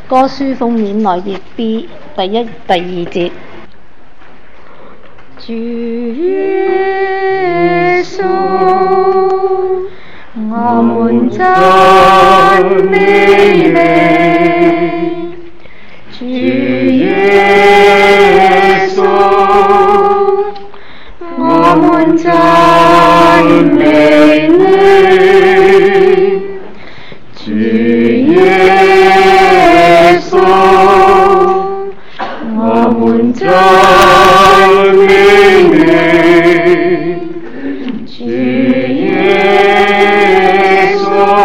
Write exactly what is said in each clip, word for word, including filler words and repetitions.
歌書封面內頁 B 第一、第二節。主耶穌，我們讚美你。主耶穌，我們讚美你。主耶穌，我們讚美你。主耶穌，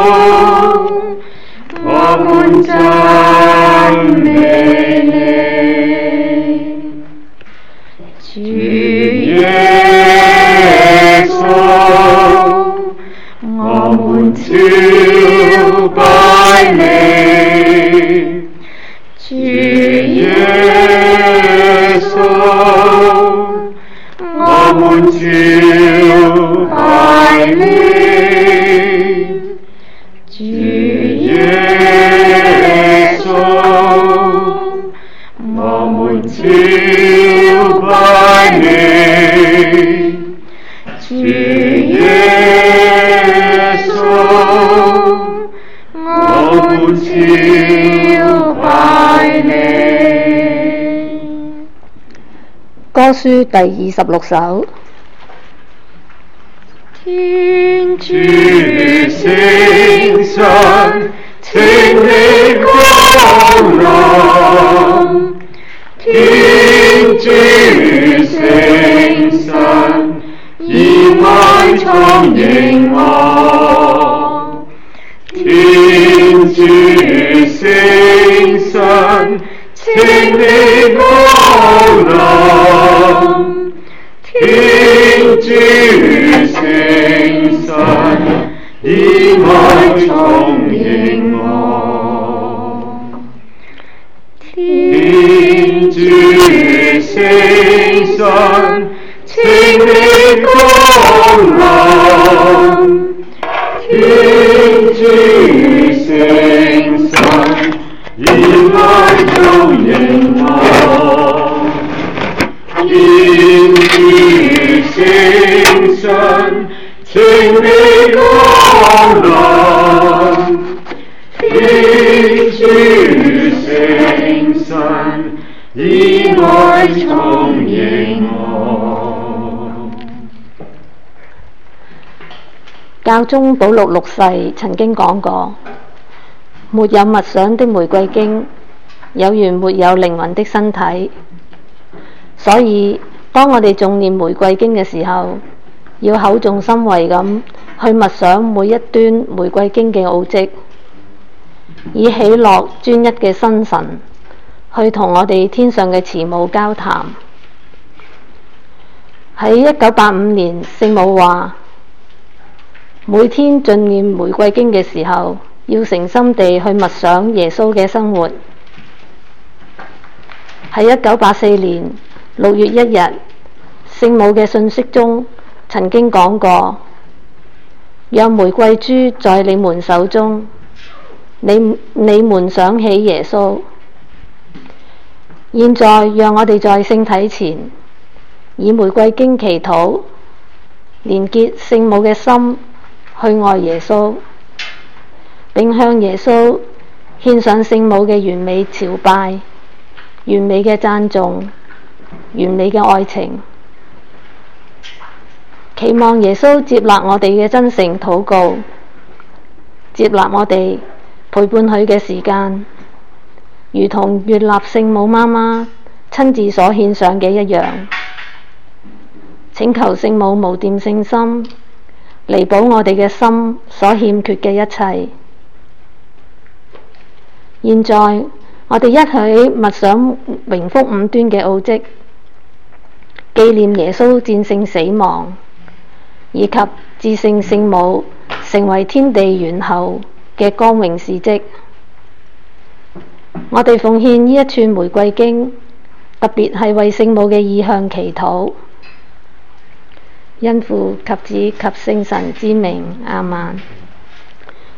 我們讚美你。主耶穌，我們朝拜你。主耶穌，我們朝拜你。主耶穌，我們朝拜你。主耶穌，我們朝拜你。歌書第二十六首。天主聖神，請你降臨。天主聖神，以愛充盈我。天主聖神，請你降臨。天主聖神，以愛充盈我。天主聖神，請你降臨。天主聖神，以愛充盈我。天主聖神，請你降臨。天主聖神，以愛充盈我。教宗保祿六世曾經講過：沒有默想的玫瑰經，有如沒有靈魂的身體。所以，當我哋誦念玫瑰經嘅時候，要口重心慧咁去默想每一端玫瑰經嘅奧蹟，以喜樂專一嘅心神去同我哋天上嘅慈母交談。喺一九八五年，聖母話：每天誦念玫瑰經嘅時候，要誠心地去默想耶穌嘅生活。喺一九八四年六月一日，聖母嘅信息中曾經講過：讓玫瑰珠在你們手中，你你們想起耶穌。現在讓我哋在聖體前以玫瑰經祈禱，連結聖母嘅心，去愛耶穌，並向耶穌獻上聖母嘅完美朝拜、完美嘅讚頌、完美嘅愛情，期望耶穌接納我哋嘅真誠禱告，接納我哋陪伴佢嘅時間，如同悅納聖母媽媽親自所獻上嘅一樣。請求聖母無玷聖心，彌補我哋嘅心所欠缺嘅一切。現在我哋一起默想榮福五端嘅奧蹟，紀念耶穌戰勝死亡，以及至聖聖母成為天地元后嘅光榮事蹟。我哋奉獻呢一串玫瑰經，特別係為聖母嘅意向祈禱。因父及子及聖神之名，阿們。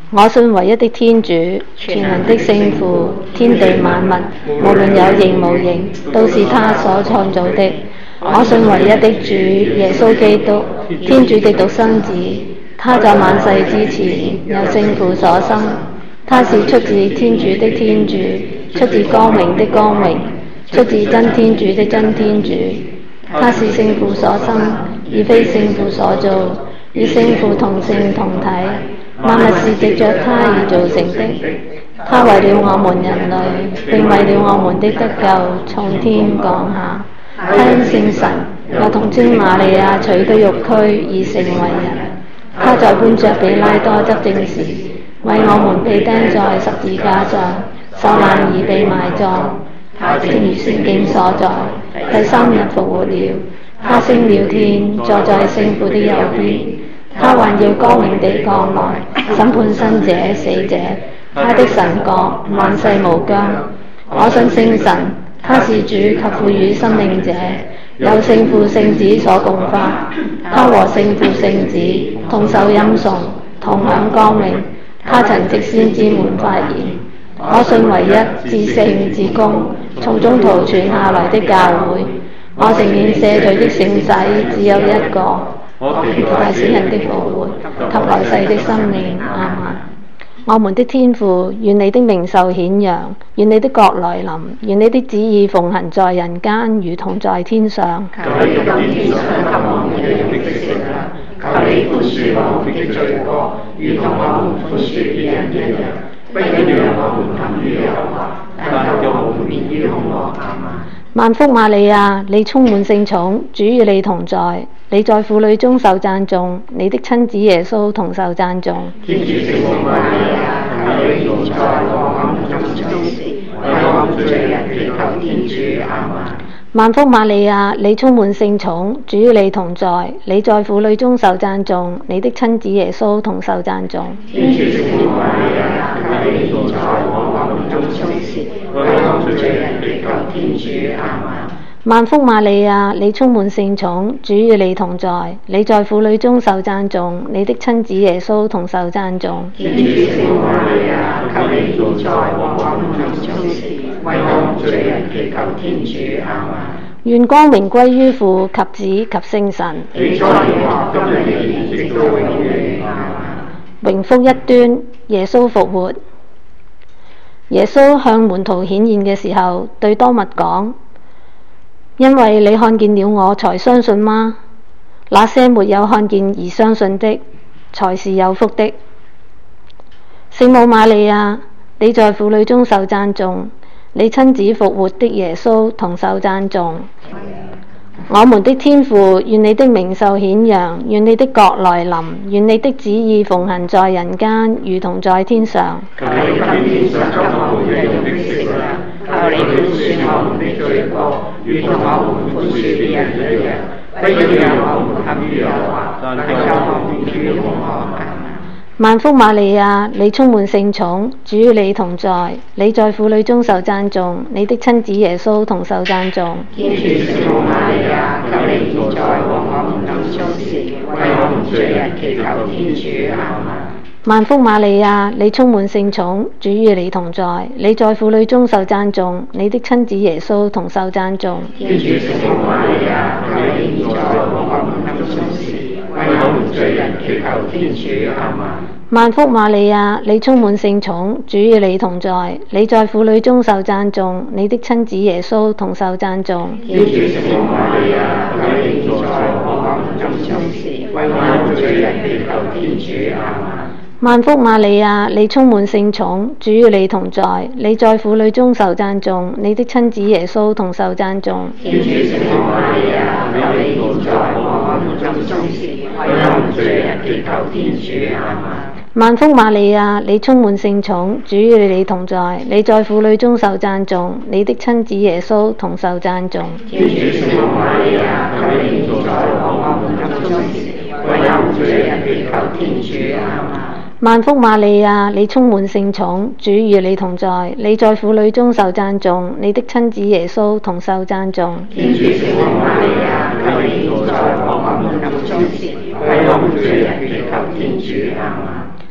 我信唯一的天主，全能的聖父，天地萬物，無論有形無形，都是他所創造的。我信唯一的主耶穌基督，天主的獨生子，他在萬世之前由聖父所生，他是出自天主的天主，出自光明的光明，出自真天主的真天主。他是聖父所生，而非聖父所造，與聖父同性同體，萬物是藉着他而造成的。他為了我們人類，並為了我們的得救，從天降下。他因聖神又童貞瑪利亞取的肉軀而成為人。他在本着彼拉多執政時，為我們被釘在十字架上，受難而被埋葬。正如聖經所在，第三日復活了。他升了天，坐在聖父的右邊。他還要光榮地降來，審判生者死者。他的神國萬世無疆。我信聖神，他是主及賦予生命者，由聖父聖子所共發。他和聖父聖子同受欽崇，同享光榮。他曾藉先知們發言。我信唯一至聖至公，從中途傳下來的教會。我承認赦罪的聖洗只有一個，叫大死人的復活及來世的生命。阿們。我們的天父，願你的名受顯揚，願你的國來臨，願你的旨意奉行在人間，如同在天上。 求你今天賜給我們日用的食糧，求你寬恕我們的罪過，如同我們寬恕別人一樣，不要讓我們陷於誘惑，但救我們免於兇惡。阿們。 萬福瑪利亞，你充滿聖寵，主與你同在，你在婦女中受讚頌，你的親子耶穌同受讚頌。 天主聖母瑪利亞，求你現在和我們臨終時，為我們罪人祈求天主。阿們。 萬福瑪利亞，你充滿聖寵，主與你同在，你在婦女中受讚頌，你的親子耶穌同受讚頌。 天主聖母瑪利亞，求你現在和我們臨終時，為我們罪人祈求天主。阿們。 萬福瑪利亞，你充滿聖寵，主與你同在，你在婦女中受讚頌，你的親子耶穌同受讚頌。 天主聖母瑪利亞，求你現在和我們臨終時，為我們罪人祈求天主。阿們。 願光榮歸於父及子及聖神。 起初如何，今日亦然，直到永遠。阿們。 榮福一端，耶穌復活。耶穌向門徒顯現嘅時候，對多默講：因為你看見了我才相信嗎？那些沒有看見而相信的，才是有福的。聖母瑪利亞，你在婦女中受讚頌，你親子復活的耶穌同受讚頌。我們的天父，願你的名受顯揚，願你的國來臨，願你的旨意奉行在人間，如同在天上。 求你今天賜給我們日用的食糧，求你寬恕我們的罪過，如同我們寬恕別人一樣，不要讓我們陷於誘惑，但救我們於兇惡。 萬福瑪利亞，你充滿聖寵，主與你同在，你在婦女中受讚頌，你的親子耶穌同受讚頌。 天主聖母瑪利亞，求你現在和我們臨終時，為我們罪人祈求天主。阿們。 萬福瑪利亞，你充滿聖寵，主與你同在，你在婦女中受讚頌，你的親子耶穌同受讚頌。 天主聖母瑪利亞，求你現在和我們臨終時，為我們罪人祈求天主。阿們。 萬福瑪利亞，你充滿聖寵，主與你同在，你在婦女中受讚頌，你的親子耶穌同受讚頌。 天主聖母瑪利亞，求你現在和我們臨終時，為我們罪人祈求天主。阿們。 萬福瑪利亞，你充滿聖寵，主與你同在，你在婦女中受讚頌，你的親子耶穌同受讚頌。 天主聖母瑪利亞，求你現在和我們臨終時，為我們罪人祈求天主。阿們。 萬福瑪利亞，你充滿聖寵，主與你同在，你在婦女中受讚頌，你的親子耶穌同受讚頌。 天主聖母瑪利亞，求你現在和我們臨終時，為我們罪人祈求天主。阿們。 萬福瑪利亞，你充滿聖寵，主與你同在，你在婦女中受讚頌，你的親子耶穌同受讚頌。 天主聖母瑪利亞，求你現在和我們臨終時，為我們罪人祈求天主。阿們。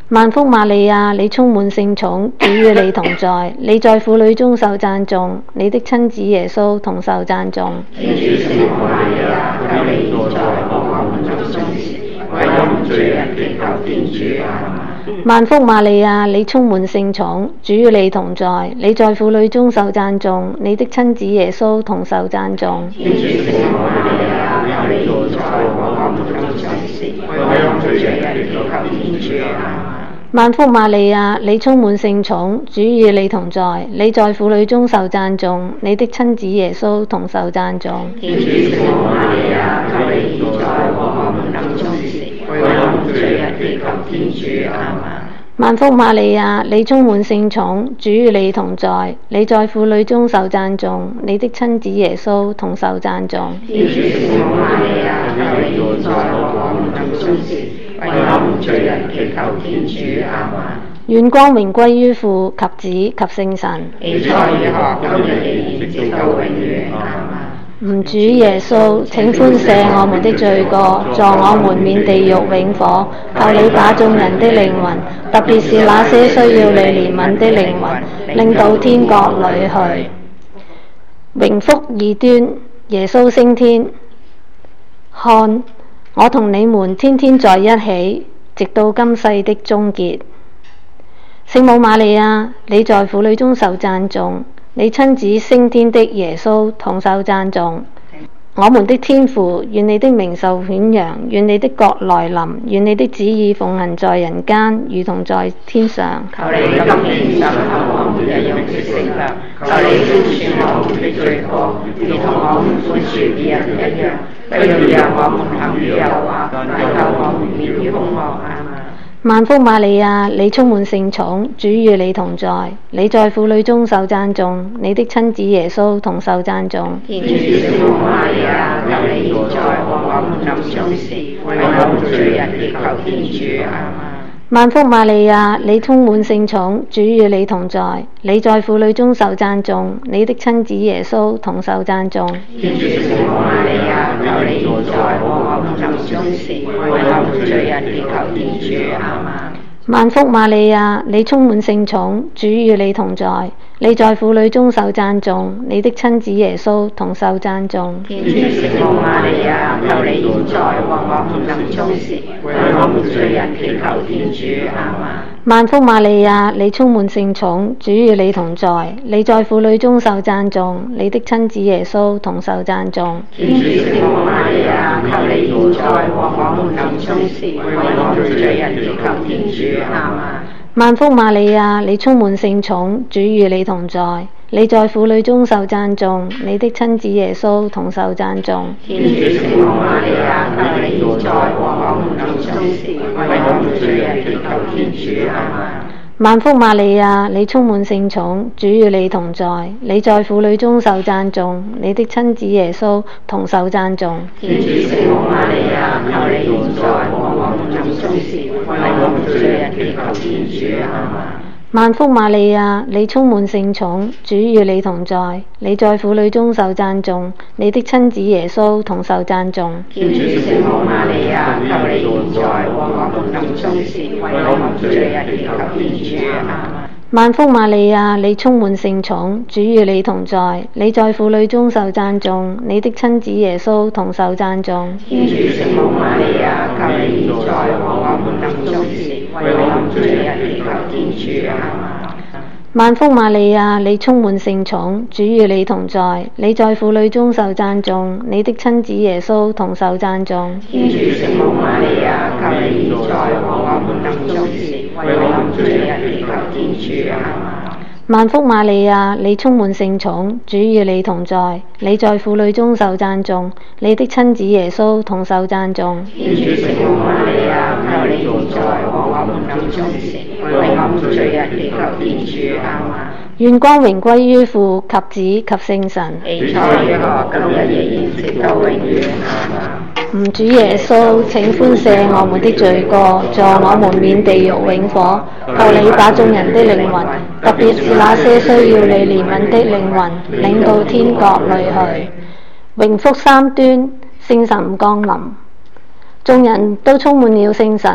萬福瑪利亞，你充滿聖寵，主與你同在，你在婦女中受讚頌，你的親子耶穌同受讚頌。 天主聖母瑪利亞，求你在我們臨終時，為我們罪人祈求天主。阿們。 萬福瑪利亞，你充滿聖寵，主與你同在，你在婦女中受讚頌，你的親子耶穌同受讚頌。 天主聖母瑪利亞，求你在我們臨終時，為我們罪人祈求天主。阿們。 萬福瑪利亞，你充滿聖寵，主與你同在，你在婦女中受讚頌，你的親子耶穌同受讚頌。 天主聖母瑪利亞，求你在我們臨終時，為我們罪人祈求天主。阿們。 萬福瑪利亞，你充滿聖寵，主與你同在，你在婦女中受讚頌，你的親子耶穌同受讚頌。 天主聖母瑪利亞，求你在我們臨終時，為我們罪人祈求天主。阿們。 願光榮歸於父及子及聖神。 起初如何，今日亦然，直到永遠。阿們。 吾主耶穌，請寬赦我們的罪過，助我們免地獄永火。求你把眾人的靈魂，特別是那些需要你憐憫的靈魂，領到天國裏去。榮福二端，耶穌升天。看，我同你們天天在一起，直到今世的終結。聖母瑪利亞，你在婦女中受讚頌，你親子升天的耶穌同受讚頌。我們的天父，願你的名受顯揚，願你的國來臨，願你的旨意奉行在人間，如同在天上。 求你今天審判我們日用的食糧，求你寬恕我們的罪過，如同我們寬恕別人一樣，不要讓我們陷於誘惑，但救我們免於兇惡。阿們。 萬福瑪利亞，你充滿聖寵，主與你同在，你在婦女中受讚頌，你的親子耶穌同受讚頌。 天主聖母瑪利亞，求你在我們臨終時，為我們罪人祈求天主。阿們。 萬福瑪利亞，你充滿聖寵，主與你同在，你在婦女中受讚頌，你的親子耶穌同受讚頌。 天主聖母瑪利亞，求你在我們臨終時，為我們罪人祈求天主。阿們。 萬福瑪利亞，你充滿聖寵，主與你同在，你在婦女中受讚頌，你的親子耶穌同受讚頌。 天主聖母瑪利亞，求你在我們臨終時，為我們罪人祈求天主。阿們。 萬福瑪利亞，你充滿聖寵，主與你同在，你在婦女中受讚頌，你的親子耶穌同受讚頌。 天主聖母瑪利亞，求你在我們臨終時，為我們罪人祈求天主。阿們。 萬福瑪利亞，你充滿聖寵，主與你同在，你在婦女中受讚頌，你的親子耶穌同受讚頌。 天主聖母瑪利亞，求你在我們臨終時，為我們罪人祈求天主。阿們。 萬福瑪利亞，你充滿聖寵，主與你同在，你在婦女中受讚頌，你的親子耶穌同受讚頌。 天主聖母瑪利亞，求你在我們臨終時，為我們罪人祈求天主。阿們。 萬福瑪利亞，你充滿聖寵，主與你同在，你在婦女中受讚頌，你的親子耶穌同受讚頌。 天主聖母瑪利亞，求你在我們臨終時，為我們罪人祈求天主。阿們。 萬福瑪利亞，你充滿聖寵，主與你同在，你在婦女中受讚頌，你的親子耶穌同受讚頌。 天主聖母瑪利亞，求你在我們臨終時，為我們罪人祈求天主。阿們。 萬福瑪利亞，你充滿聖寵，主與你同在，你在婦女中受讚頌，你的親子耶穌同受讚頌。 天主聖母瑪利亞，求你在我們臨終時，為我們罪人祈求天主。阿們。 萬福瑪利亞，你充滿聖寵，主與你同在，你在婦女中受讚頌，你的親子耶穌同受讚頌。 天主聖母瑪利亞，求你在我們臨終時，為我們罪人祈求天主。阿們。 願光榮歸於父及子及聖神。 起初如何，今日亦然，直到永遠。阿們。 吾主耶穌，請寬赦我們的罪過，助我們免地獄永火。求你把眾人的靈魂，特別是那些需要你憐憫的靈魂，領到天國裏去。榮福三端，聖神降臨，眾人都充滿了聖神，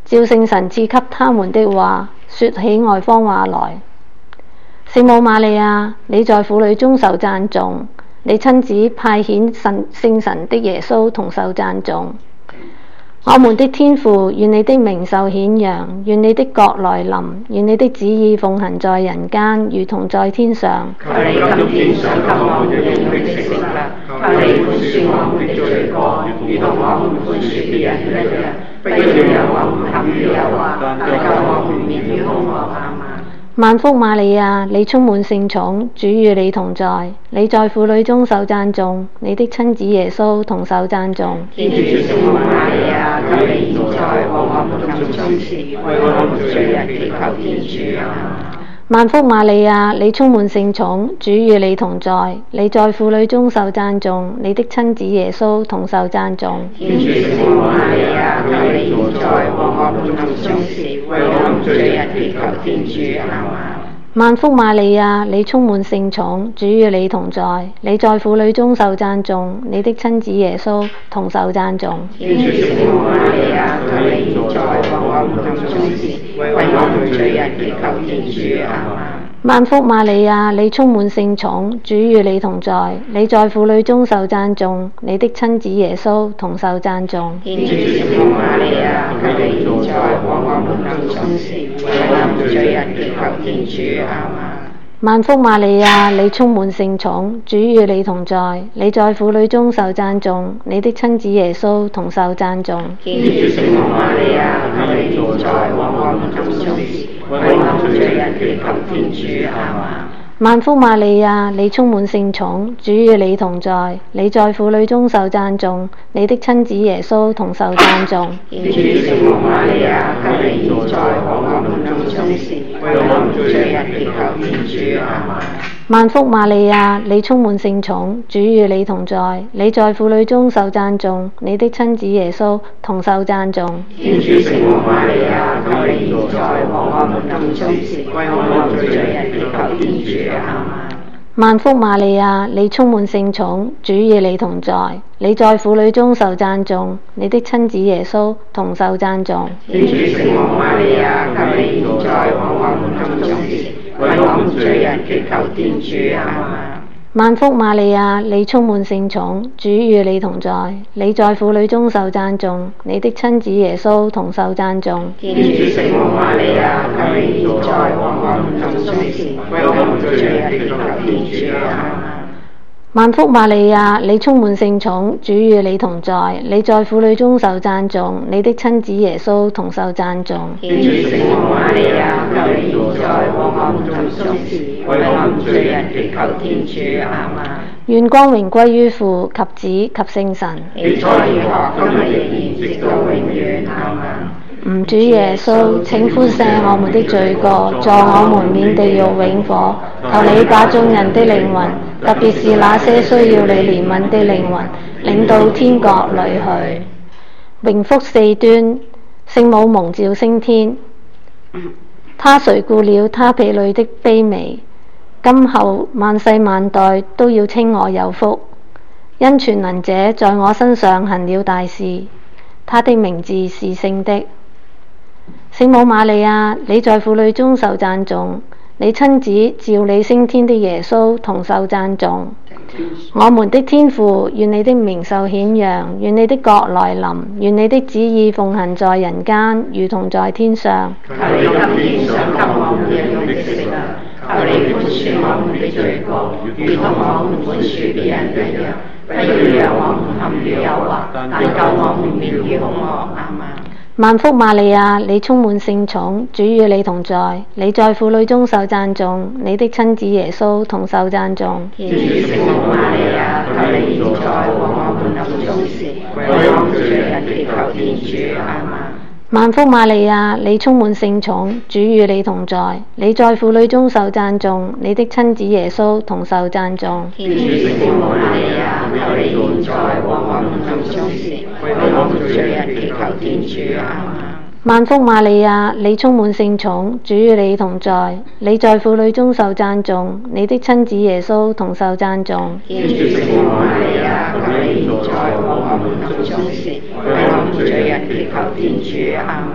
照聖神賜給他們的話，說起外方話來。聖母瑪利亞，你在婦女中受讚頌，你親自派遣神聖神的耶穌同受讚頌。我們的天父，願你的名受顯揚，願你的國來臨，願你的旨意奉行在人間，如同在天上。 求你今天賞給我們應有的食物，求你寬恕我們的罪過，如同我們寬恕別人一樣，不要讓我們陷於誘惑，但救我們免於兇惡。阿們。 萬福瑪利亞，你充滿聖寵，主與你同在，你在婦女中受讚頌，你的親子耶穌同受讚頌。 天主聖母瑪利亞，求你現在和我們臨終時，為我們罪人祈求天主。阿們。 萬福瑪利亞，你充滿聖寵，主與你同在，你在婦女中受讚頌，你的親子耶穌同受讚頌。 天主聖母瑪利亞，求你現在和我們臨終時，為我們罪人祈求天主。阿們。 萬福瑪利亞，你充滿聖寵，主與你同在，你在婦女中受讚頌，你的親子耶穌同受讚頌。 天主聖母瑪利亞，求你現在和我們臨終時，為我們罪人祈求天主。阿們。 萬福瑪利亞，你充滿聖寵，主與你同在，你在婦女中受讚頌，你的親子耶穌同受讚頌。 天主聖母瑪利亞，求你現在和我們臨終時，為我們罪人祈求天主。阿們。 萬福瑪利亞，你充滿聖寵，主與你同在，你在婦女中受讚頌，你的親子耶穌同受讚頌。 天主聖母瑪利亞，求你現在和我們臨終時，為我們罪人祈求天主。阿們。 萬福瑪利亞，你充滿聖寵，主與你同在，你在婦女中受讚頌，你的親子耶穌同受讚頌。 天主聖母瑪利亞，求你現在和我們臨終時，為我們罪人祈求天主。阿們。 萬福瑪利亞，你充滿聖寵，主與你同在，你在婦女中受讚頌，你的親子耶穌同受讚頌。 天主聖母瑪利亞，求你現在和我們臨終時，為我們罪人祈求天主。阿們。 萬福瑪利亞，你充滿聖寵，主與你同在，你在婦女中受讚頌，你的親子耶穌同受讚頌。 天主聖母瑪利亞，求你現在和我們臨終時，為我們罪人祈求天主。阿們。 萬福瑪利亞，你充滿聖寵，主與你同在，你在婦女中受讚頌，你的親子耶穌同受讚頌。 天主聖母瑪利亞，求你現在和我們臨終時，為我們罪人祈求天主。阿們。 萬福瑪利亞，你充滿聖寵，主與你同在，你在婦女中受讚頌，你的親子耶穌同受讚頌。 天主聖母瑪利亞，求你現在和我們臨終時，為我們罪人祈求天主。阿們。 願光榮歸於父及子及聖神。 起初如何，今日亦然，直到永遠。阿們。 吾主耶穌，請寬赦我們的罪過，助我們免地獄永火。求你把眾人的靈魂，特別是那些需要你憐憫的靈魂，領到天國裏去。榮福四端，聖母蒙召升天。他垂顧了他婢女的卑微，今後萬世萬代都要稱我有福，因全能者在我身上行了大事。他的名字是聖的。聖母瑪利亞，你在婦女中受讚頌，你親子召你升天的耶穌同受讚頌。我們的天父，願你的名受顯揚，願你的國來臨，願你的旨意奉行在人間，如同在天上。 求你今天賞給我們應有的食物，求你寬恕我們的罪過，如同我們寬恕別人一樣，不要讓我們陷於誘惑，但救我們免於兇惡。阿們。 萬福瑪利亞，你充滿聖寵，主與你同在，你在婦女中受讚頌，你的親子耶穌同受讚頌。 天主聖母瑪利亞，求你現在和我們臨終時，為我們罪人祈求天主。阿們。 萬福瑪利亞，你充滿聖寵，主與你同在，你在婦女中受讚頌，你的親子耶穌同受讚頌。 天主聖母瑪利亞，求你現在和我們臨終時，為我們罪人祈求天主。阿們。 萬福瑪利亞，你充滿聖寵，主與你同在，你在婦女中受讚頌，你的親子耶穌同受讚頌。 天主聖母瑪利亞，求你現在和我們臨終時，為我們罪人祈求天主。阿們。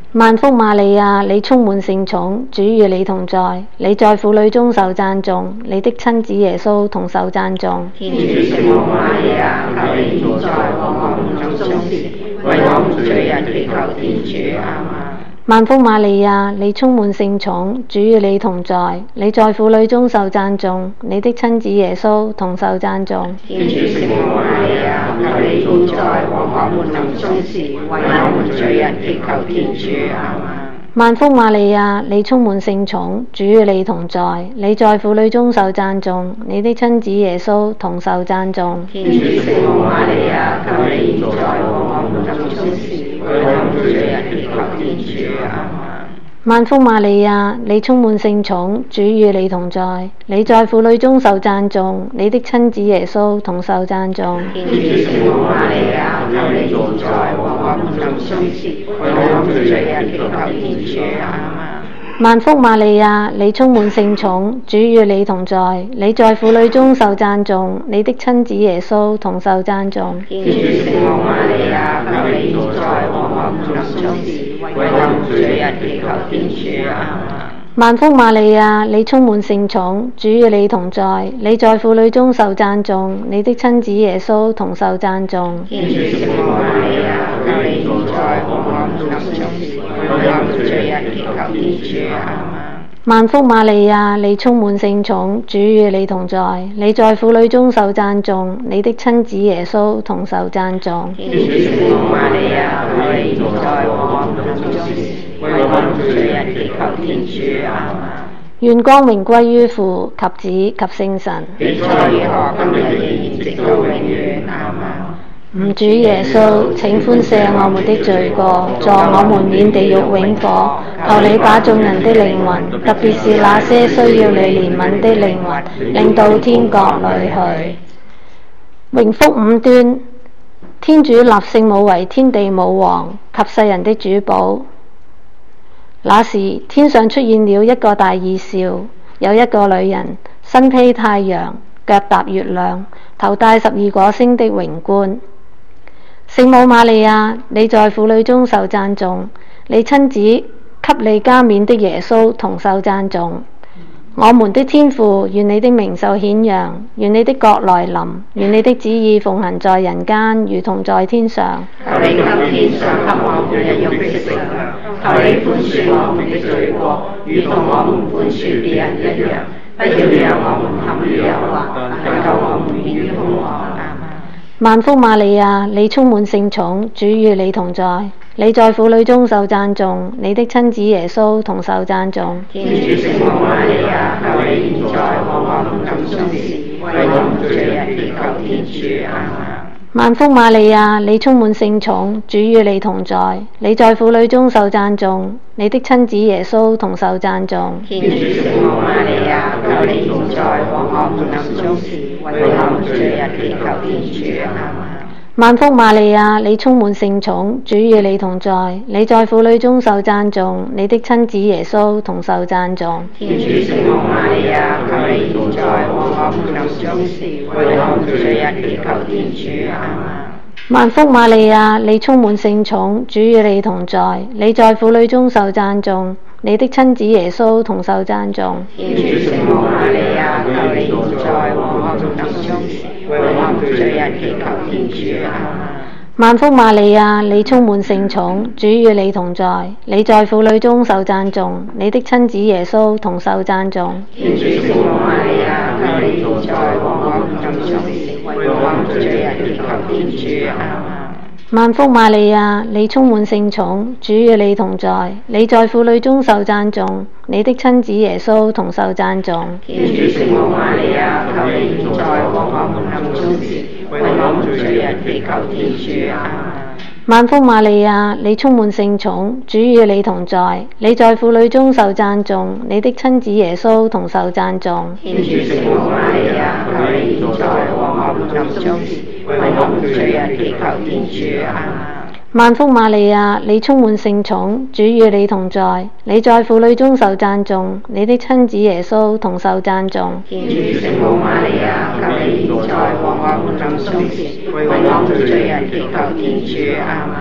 萬福瑪利亞，你充滿聖寵，主與你同在，你在婦女中受讚頌，你的親子耶穌同受讚頌。 天主聖母瑪利亞，求你現在和我們臨終時，為我們罪人祈求天主。阿們。 萬福瑪利亞，你充滿聖寵，主與你同在，你在婦女中受讚頌，你的親子耶穌同受讚頌。 天主聖母瑪利亞，求你現在和我們臨終時，為我們罪人祈求天主。阿們。 萬福瑪利亞，你充滿聖寵，主與你同在，你在婦女中受讚頌，你的親子耶穌同受讚頌。 天主聖母瑪利亞，求你現在和我們臨終時，為我們罪人祈求天主。阿們。 萬福瑪利亞，你充滿聖寵，主與你同在，你在婦女中受讚頌，你的親子耶穌同受讚頌。 天主聖母瑪利亞，求你現在和我們臨終時，為我們罪人祈求天主。阿們。 萬福瑪利亞，你充滿聖寵，主與你同在，你在婦女中受讚頌，你的親子耶穌同受讚頌。 天主聖母瑪利亞，求你現在和我們臨終時，為我們罪人祈求天主。阿們。 萬福瑪利亞，你充滿聖寵，主與你同在，你在婦女中受讚頌，你的親子耶穌同受讚頌。 天主聖母瑪利亞，求你現在和我們臨終時，為我們罪人祈求天主。阿們。 萬福瑪利亞，你充滿聖寵，主與你同在，你在婦女中受讚頌，你的親子耶穌同受讚頌。 天主聖母瑪利亞，求你現在和我們臨終時，為我們罪人祈求天主。阿們。 願光榮歸於父及子及聖神。 起初如何，今日亦然，直到永遠。阿們。 吾主耶穌，請寬赦我們的罪過，助我們免地獄永火。求你把眾人的靈魂，特別是那些需要你憐憫的靈魂，領到天國裏去。榮福五端，天主立聖母為天地母王及世人的主保。那時天上出現了一個大異兆，有一個女人，身披太陽，腳踏月亮，頭戴十二果星的榮冠。聖母瑪利亞，你在婦女中受讚頌，你親子給你加冕的耶穌同受讚頌。我們的天父，願你的名受顯揚，願你的國來臨，願你的旨意奉行在人間，如同在天上。 求你今天上給我們日用的食糧，求你寬恕我們的罪過，如同我們寬恕別人一樣，不要讓我們陷於誘惑，但救我們免於兇惡。 萬福瑪利亞，你充滿聖寵，主與你同在，你在婦女中受讚頌，你的親子耶穌同受讚頌。 天主聖母瑪利亞，求你現在和我們臨終時，為我們罪人祈求天主。阿們。 萬福瑪利亞，你充滿聖寵，主與你同在，你在婦女中受讚頌，你的親子耶穌同受讚頌。 天主聖母瑪利亞，求你現在和我們臨終時，為我們罪人祈求天主。阿們。 萬福瑪利亞，你充滿聖寵，主與你同在，你在婦女中受讚頌，你的親子耶穌同受讚頌。 天主聖母瑪利亞，求你現在和我們臨終時，為我們罪人祈求天主。阿們。 萬福瑪利亞，你充滿聖寵，主與你同在，你在婦女中受讚頌，你的親子耶穌同受讚頌。 天主聖母瑪利亞，求你現在和我們臨終時，為我們罪人祈求天主。阿們。 萬福瑪利亞，你充滿聖寵，主與你同在，你在婦女中受讚頌，你的親子耶穌同受讚頌。 天主聖母瑪利亞，求你現在和我們臨終時，為我們罪人祈求天主。阿們。 萬福瑪利亞，你充滿聖寵，主與你同在，你在婦女中受讚頌，你的親子耶穌同受讚頌。 天主聖母瑪利亞，求你現在和我們臨終時，為我們罪人祈求天主。阿們。 萬福瑪利亞，你充滿聖寵，主與你同在，你在婦女中受讚頌，你的親子耶穌同受讚頌。 天主聖母瑪利亞，求你現在和我們臨終時，為我們罪人祈求天主。阿們。 萬福瑪利亞，你充滿聖寵，主與你同在，你在婦女中受讚頌，你的親子耶穌同受讚頌。 天主聖母瑪利亞，求你現在和我們臨終時，為我們罪人祈求天主。阿們。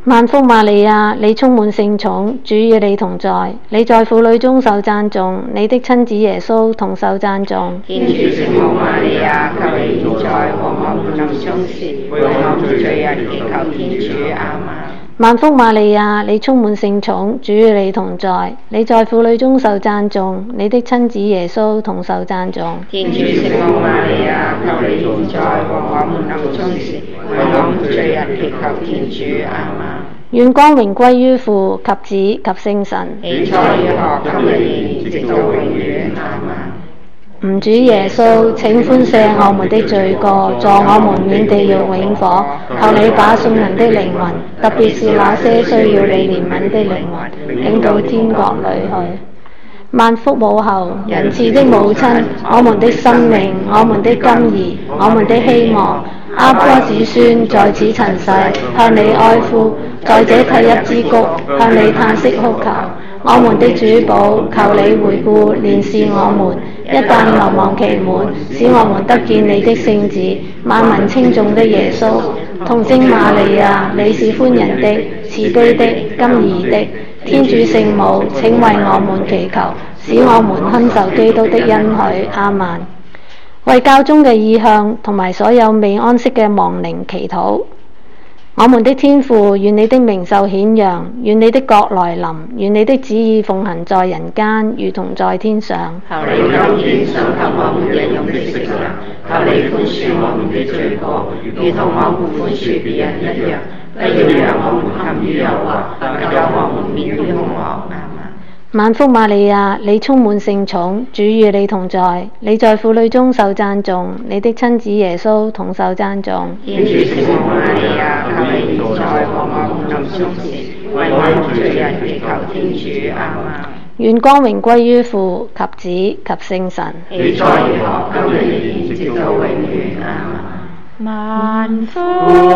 萬福瑪利亞，你充滿聖寵，主與你同在，你在婦女中受讚頌，你的親子耶穌同受讚頌。 天主聖母瑪利亞，求你現在和我們臨終時，為我們罪人祈求天主。阿們。 萬福瑪利亞，你充滿聖寵，主與你同在，你在婦女中受讚頌，你的親子耶穌同受讚頌。 天主聖母瑪利亞，求你現在和我們臨終時，為我們罪人祈求天主。阿們。 願光榮歸於父及子及聖神。 起初如何，今日亦然，直到永遠。阿們。 吾主耶穌，請寬赦我們的罪過，助我們免地獄永火。求你把眾人的靈魂，特別是那些需要你憐憫的靈魂，領到天國裏去。萬福母后，仁慈的母親，我們的生命，我們的甘飴，我們的希望。阿波子孫在此塵世，向你哀呼，在這涕泣之谷，向你嘆息哭求。我們的主保，求你回顧憐視我們，一旦流亡期滿，使我們得見你的聖子，萬民稱頌的耶穌。童貞瑪利亞，你是寬仁的、慈悲的、甘飴的，天主聖母，請為我們祈求，使我們堪受基督的恩許。阿們。為教宗嘅意向同埋所有未安息嘅亡靈祈禱。我們的天父，願你的名受顯揚，願你的國來臨，願你的旨意奉行在人間，如同在天上。 求你今天賞給我們日用的食糧，求你寬恕我們的罪過，如同我們寬恕別人一樣，不要讓我們陷於誘惑，救我們免於兇惡。 萬福瑪利亞，你充滿聖寵，主與你同在，你在婦女中受讚頌，你的親子耶穌同受讚頌。 天主聖母瑪利亞，求你現在和我們臨終時，為我們罪人祈求天主。阿們。 願光榮歸於父及子及聖神。 起初如何，今日亦然，直到永遠。阿們。 萬福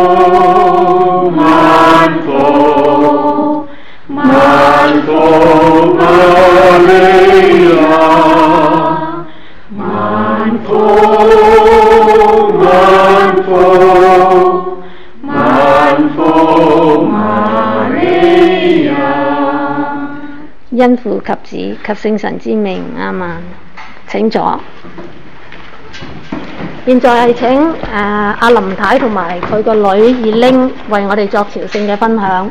萬福萬福瑪利亞，萬福萬福萬福瑪利亞。 因父及子及聖神之名。阿們。請坐。現在係請誒阿、呃、林太同埋佢個女二玲為我哋作朝聖嘅分享。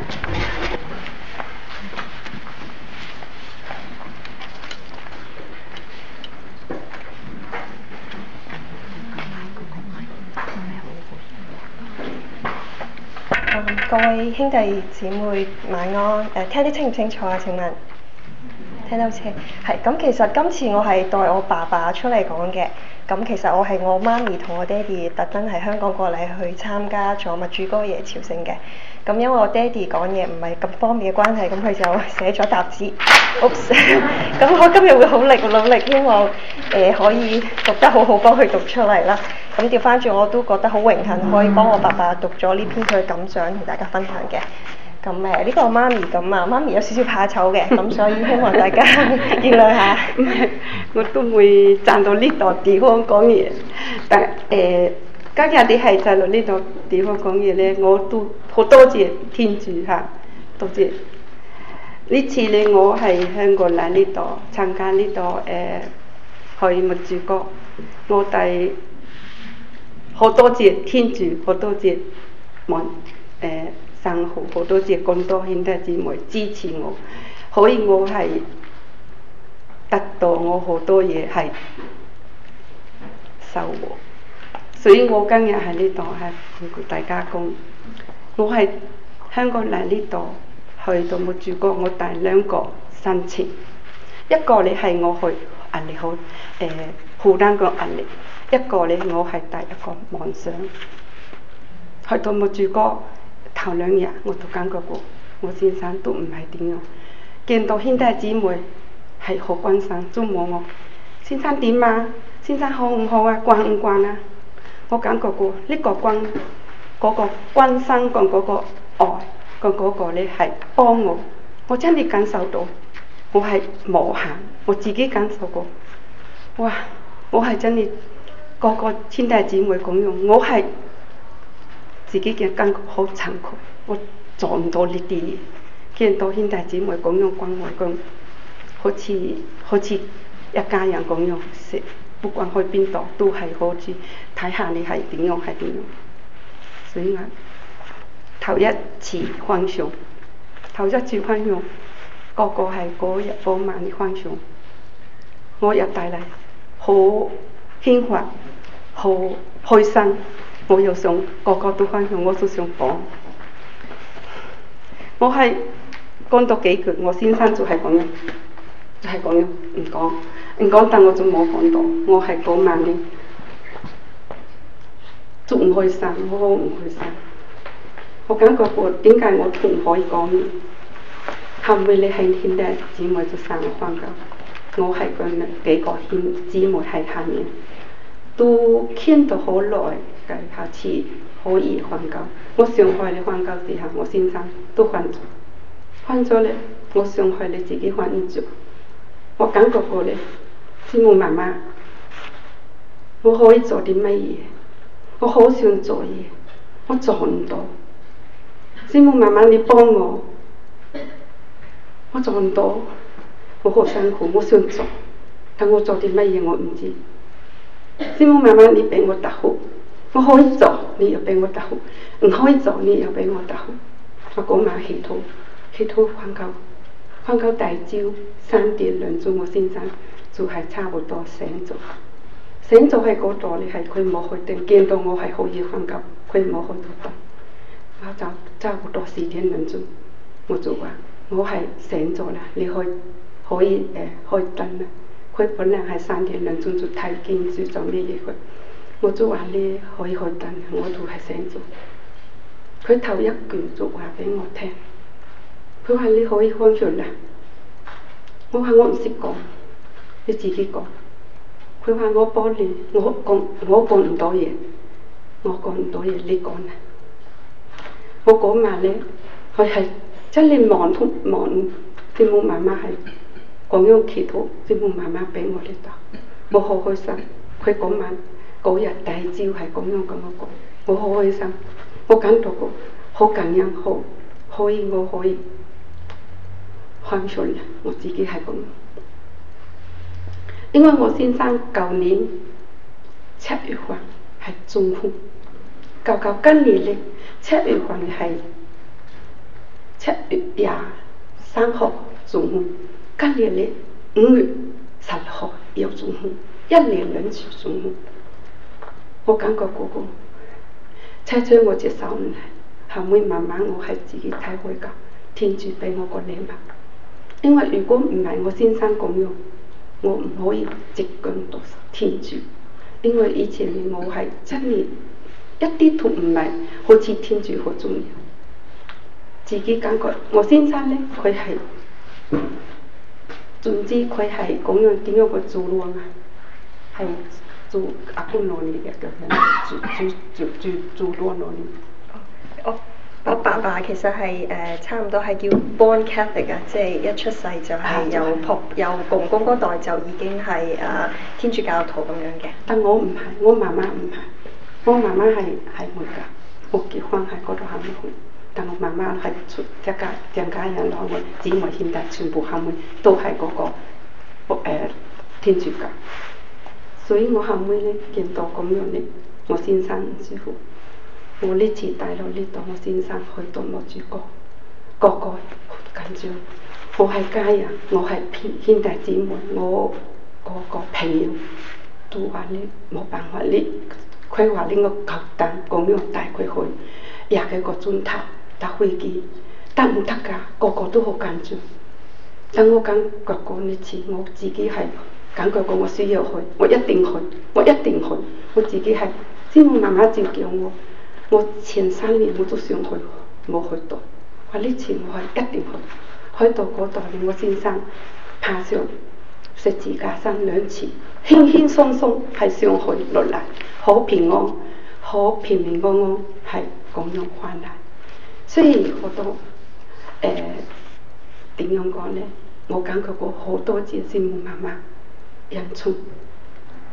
各位兄弟姊妹晚安。誒、呃，聽得清唔清楚啊？請問聽得清？係咁，其實今次我係代我爸爸出嚟講嘅。咁其實我係我媽咪同我爹哋特登喺香港過嚟去參加咗默主哥爺朝聖嘅。咁因為我爹哋講嘢唔係咁方便嘅關係，咁佢就寫咗沓紙。Oops！咁我今日會好力努力，希望誒、呃、可以讀得好好，幫佢讀出嚟啦。咁調翻轉我都覺得好榮幸，可以幫我爸爸讀咗呢篇佢嘅感想同大家分享嘅。咁誒呢個我媽咪咁啊，媽咪有少少怕醜嘅，咁所以希望大家見諒下。 唔係，我都會站到呢度地方講嘢，但誒、呃、今日你係站到呢度地方講嘢咧，我都好多謝天主嚇，多謝。呢次咧我係香港嚟呢度參加呢度誒去默主哥，我哋好多謝天主，好多謝望誒。呃生好好多謝咁多兄弟姊妹支持我，所以我係得到我好多嘢係收穫，所以我今日喺呢度係同大家講，我係香港嚟呢度去到默主哥，我帶兩個心情，一個你係我去壓力好誒負擔個壓力，一個咧我係帶一個夢想，去到默主哥。頭兩日我都感覺過，我先生都唔係點樣，見到兄弟姊妹係好關心，都問我先生點啊？先生好唔好啊？慣唔慣啊？我感覺過呢、這個關嗰、那個關心同嗰個愛同嗰個咧係幫我，我真係感受到，我係無限，我自己感受過，哇！我係真係個個兄弟姊妹咁樣，我係。自己嘅感覺好慚愧，我做唔到呢啲嘢。見到兄弟姊妹咁樣關懷咁，好似好似一家人咁樣食，不管去邊度都係好似睇下你係點樣係點樣。所以我頭一次分享，頭一次分享，個個係嗰日嗰晚嘅分享，我又帶嚟好興奮，好開心。我又想個個都分享，我都想講。我係講多幾句，我先生就係咁樣，就係咁樣唔講，唔講，但我就冇講到。我係嗰晚咧，都唔開心，我好唔開心。我感覺過點解我都唔可以講呢？後尾你係兄弟姊妹就生我翻㗎，我係嗰幾個兄姊妹喺下面，都傾到好耐嘅，下次可以瞓覺。我上去你瞓覺時候，我先生都瞓咗，瞓咗咧，我上去你自己瞓唔着。我感覺過咧，師母媽媽，我可以做啲乜嘢？我好想做嘢，我做唔到。師母媽媽，你幫我，我做唔到，我好辛苦，我想做，但我做啲乜嘢我唔知。師母媽媽，你俾我答好，我可以做，你又俾我答好，唔可以做，你又俾我答好。我嗰晚祈禱，祈禱瞓覺，瞓覺大朝三點兩鐘，我先生就係差唔多醒咗，醒咗喺嗰度，你係佢冇去定，見到我係可以瞓覺，佢冇去到燈。我就差唔多四點兩鐘，我就話我係醒咗啦，你可以可以誒、呃、開燈啦。佢本來係三點兩鐘就睇經書做咩嘢佢，我就話你可以開燈，我就係醒咗。佢頭一句就話俾我聽，佢話你可以開咗啦。我話我唔識講，你自己講。佢話我幫你，我講我講唔到嘢，我講唔到嘢，你講啦。我嗰晚咧，佢係真係忙通忙，師母媽媽係咁樣祈禱，師母媽媽俾我呢度，我好開心。佢嗰晚嗰日大朝係咁樣咁樣講，我好開心，我感到個好感恩，好可以我可以翻出嚟，我自己係咁。因為我先生舊年七月份係中風，舊舊今年咧。七月份係七月廿三號中風，今年咧五月十號又中風，一年兩次中風。我感覺嗰個車車我接受唔嚟，後尾慢慢我係自己睇開㗎，天主俾我個禮物。因為如果唔係我先生咁樣，我唔可以接近到天主。因為以前我係真係一啲都唔係好似天主好重要，自己感覺我先生咧，佢係總之佢係咁樣點樣個做咯啊，係做阿公攞嚟嘅咁樣，做做做做做多攞嚟。 我我爸爸其實係誒、呃、差唔多係叫 born Catholic 啊，即係一出世就係由婆由公公嗰代就已經係誒、呃、天主教徒咁樣嘅。 但我唔係，我媽媽唔係。我媽媽係係門㗎，我結婚喺嗰度後面去，但我媽媽係出一家兩家人兩個姊妹兄弟全部後面都係嗰、那個誒、呃、天主教，所以我後尾咧見到咁樣咧，我先生唔舒服，我呢次帶到呢度，我先生去到冇住過，個個好緊張，我係家人，我係兄弟姊妹，我個個朋友都話你冇辦法你。佢話呢個球蛋咁樣帶佢去廿幾個鐘頭搭飛機，得唔得㗎？個個都好緊張。但我感覺過呢次，我自己係感覺過我需要去，我一定去，我一定去。我自己係師母媽媽照叫我，我前三年我都想去，冇去到。話呢次我係一定去，去到嗰度我先生爬上十字架山兩次，輕輕鬆鬆係上去落嚟。好平安，好平平安安，係咁樣翻嚟。雖然好多誒點樣講咧，我感覺過好多謝師母媽媽恩寵，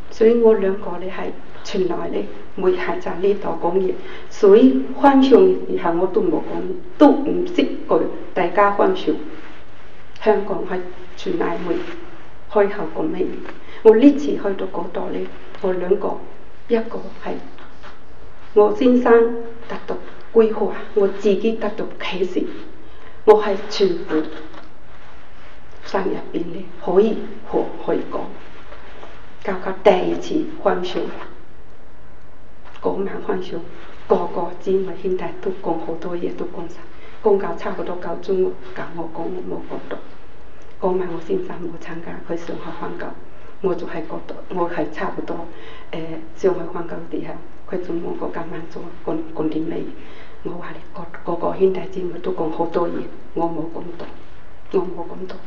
所以我兩個咧係從來咧未係在呢度講嘢，所以翻唱以後我都冇講，都唔識句大家翻唱。香港係從來未開口講咩嘢。我呢次去到嗰度咧，我兩個一個係我先生得到規劃，我自己得到啟示，我係全部山入邊咧可以學可以講。教教第二次翻唱，嗰晚翻唱，個個姊妹兄弟都講好多嘢，都講晒，講教差唔多夠鐘，教我講我冇講到。嗰晚我先生冇參加，佢上海翻教，我就喺嗰度，我係差唔多誒、呃、上海翻教底下，佢仲問我今晚做講講啲咩？我話你個個個兄弟姊妹都講好多嘢，我冇講到，我冇講到。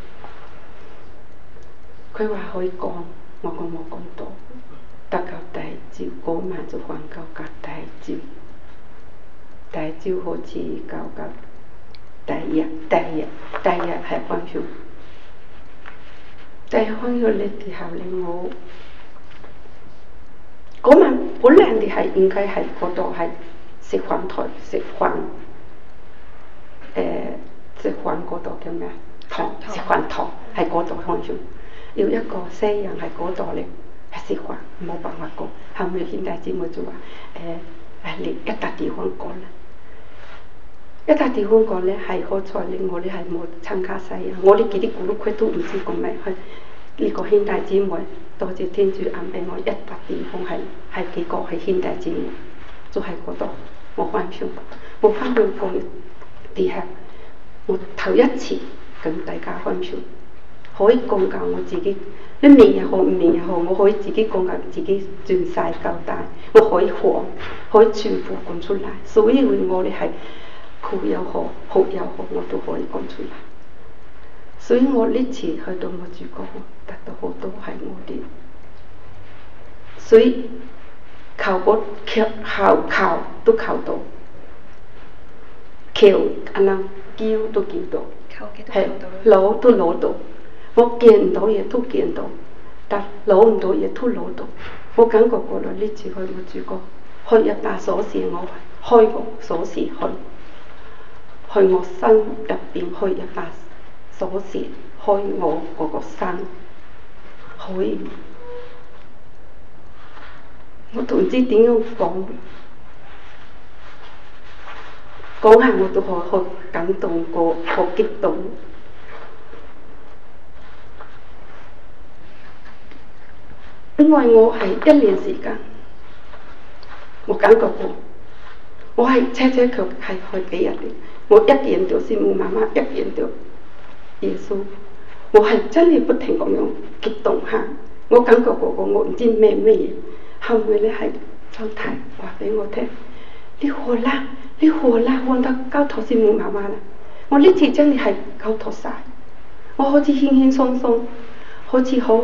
佢話可以講。我講冇講到，得夠第一朝嗰晚就翻教教第一朝，第一朝好似教教第二日，第二日，第二日係翻唱，第二日翻唱咧之後咧我嗰晚本來你係應該係嗰度係食飯台食飯，誒食飯嗰度叫咩啊？堂食飯堂喺嗰度翻唱。有一個西人喺嗰度咧，係食飯冇辦法講。後面兄弟姊妹就話：誒誒，你一笪地方講啦，一笪地方講咧係好彩咧，我哋係冇參加西人，我哋幾啲咕嚕佢都唔知講咩。係呢個兄弟姊妹，多謝天主安俾我一笪地方係係幾個係兄弟姊妹，就喺嗰度我翻唱，我翻唱講底下，我頭一次跟大家翻唱。可以講教我自己，你明又好唔明又好，我可以自己講教自己轉晒夠大，我可以學，可以全部講出嚟。所以我哋係苦又好，學又好，我都可以講出嚟。所以我呢次去到我主角，得到好多係我哋，所以求我求求求都求到，求阿能叫都叫到，係攞都攞到。我見唔到嘢都見到，但攞唔到嘢都攞到。我感覺過來呢次去我主角開一把鎖匙，我開個鎖匙去，去我心入邊開一把鎖匙，開我嗰個心，可以。我都唔知點樣講，講下我都好好感動過，好激動。因為我係一年時間，我感覺過，我係車車腳係去幾日嘅，我一見到師母媽媽，一見到耶穌，我係真係不停咁樣激動下，我感覺過我我唔知咩咩嘢，後面咧係周太話俾我聽，你學啦，你學啦，學得交託師母媽媽啦，我呢次真係係交託晒，我好似輕輕鬆鬆，好似好。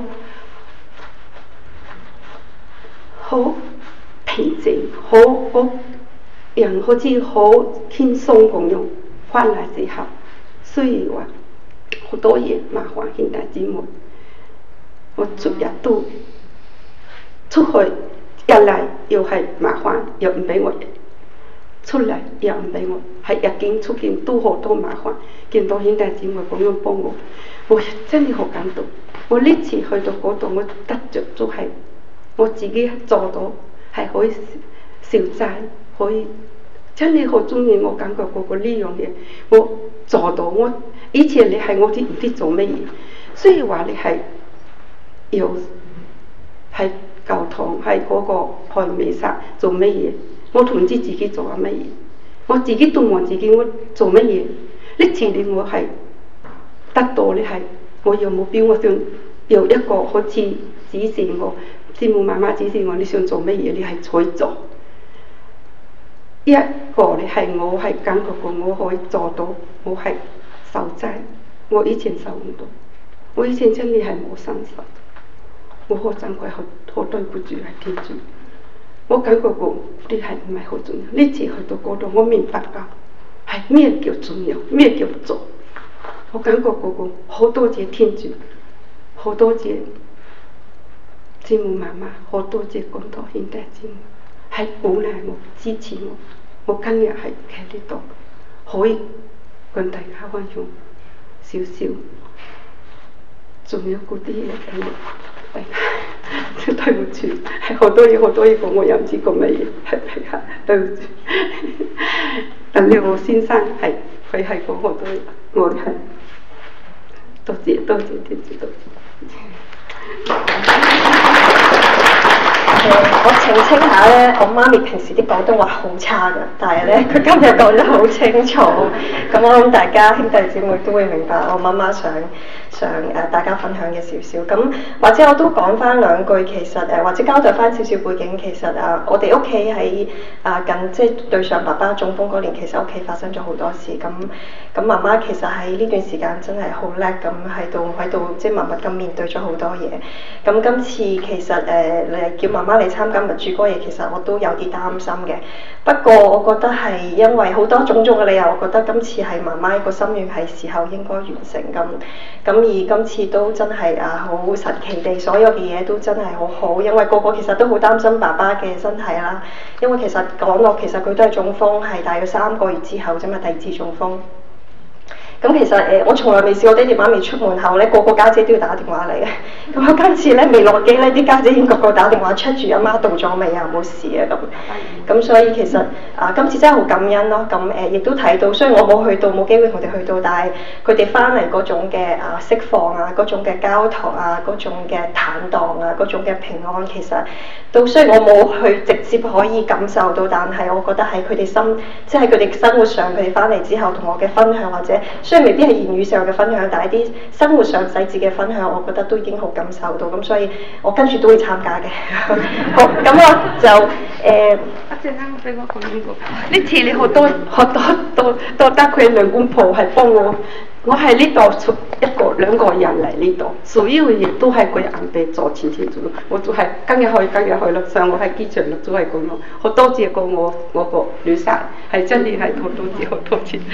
好平靜，好好人好似好輕鬆咁樣翻嚟之後，雖然話好多嘢麻煩兄弟姊妹，我逐日都出去入嚟又係麻煩，又唔俾我出嚟，又唔俾我係入境出境都好多麻煩。見到兄弟姊妹咁樣幫我，我真係好感動。我呢次去到嗰度，我得着都係。我自己做到係可以消災，可以真係好中意。我感覺過個呢樣嘢，我做到。我以前你係我啲唔知做乜嘢，雖然話你係要係教堂係嗰個開彌撒做乜嘢，我都唔知自己做緊乜嘢。我自己都問自己我做乜嘢。呢次你我係得到你係我有目標，我想有一個好似指示我。師母媽媽指示我，你想做乜嘢？你係去做。一個你係我係感覺過，我可以做到，我係受災。我以前受唔到，我以前真係係冇身受。我好珍貴，好好對不住係天主。我感覺過啲係唔係好重要。呢次去到嗰度，我明白㗎，係咩叫重要，咩叫做。我感覺過個好多謝天主，好多謝。 姊妹媽媽，好多謝咁多兄弟姊妹，係鼓勵我、支持我。我今日係喺呢度，可以跟大家分享少少，仲有嗰啲嘢俾我，係對唔住，係好多嘢好多嘢講，我又唔知講乜嘢，係係係對唔住。但係我先生係佢係講好多嘢，我係多謝多謝多謝多謝。誒、我澄清下咧，我媽咪平時啲廣東話好差㗎，但係咧佢今日講得好清楚，咁我諗大家兄弟姊妹都會明白我媽媽想想誒、呃、大家分享嘅少少，咁或者我都講翻兩句，其實誒、呃、或者交代翻少少背景，其實啊、呃、我哋屋企喺啊近即係對上爸爸中風嗰年，其實屋企發生咗好多事，咁咁媽媽其實喺呢段時間真係好叻咁喺度喺度即係默默咁面對咗好多嘢，咁今次其實誒你、呃、叫媽媽嚟參加默主哥嘢，其實我都有啲擔心嘅。不過我覺得係因為好多種種嘅理由，我覺得今次係媽媽一個心願係時候應該完成咁。咁而今次都真係啊好神奇地，所有嘅嘢都真係好好，因為個個其實都好擔心爸爸嘅身體啦。因為其實講落其實佢都係中風，係大約三個月之後啫嘛，第二次中風。咁其實誒、呃，我從來未試過爹哋媽咪出門口咧，個個家姐都要打電話嚟嘅。咁我今次咧未落機咧，啲家姐已經個個打電話 check 住阿媽到咗未啊，冇事啊咁。咁所以其實啊，今次真係好感恩咯。咁誒，亦都睇到，雖然我冇去到，冇機會同佢哋去到，但係佢哋翻嚟嗰種嘅啊釋放啊，嗰種嘅交託啊，嗰種嘅坦蕩啊，嗰種嘅平安，其實都雖然我冇去直接可以感受到，但係我覺得喺佢哋心，即係佢哋生活上，佢哋翻嚟之後同我嘅分享或者。雖然未必係言語上嘅分享，但係啲生活上細節嘅分享，我覺得都已經好感受到，咁所以我跟住都會參加嘅。好，咁我就誒，阿姐啱俾我講呢個，呢次你好多好多多多得佢兩公婆係幫我，我喺呢度一個兩個人嚟呢度，所有嘢都係佢硬地做前前做，我都係今日去今日去咯，上我喺機場咯，都係咁咯，好多謝過我我個女婿，係真係係好多謝好多謝。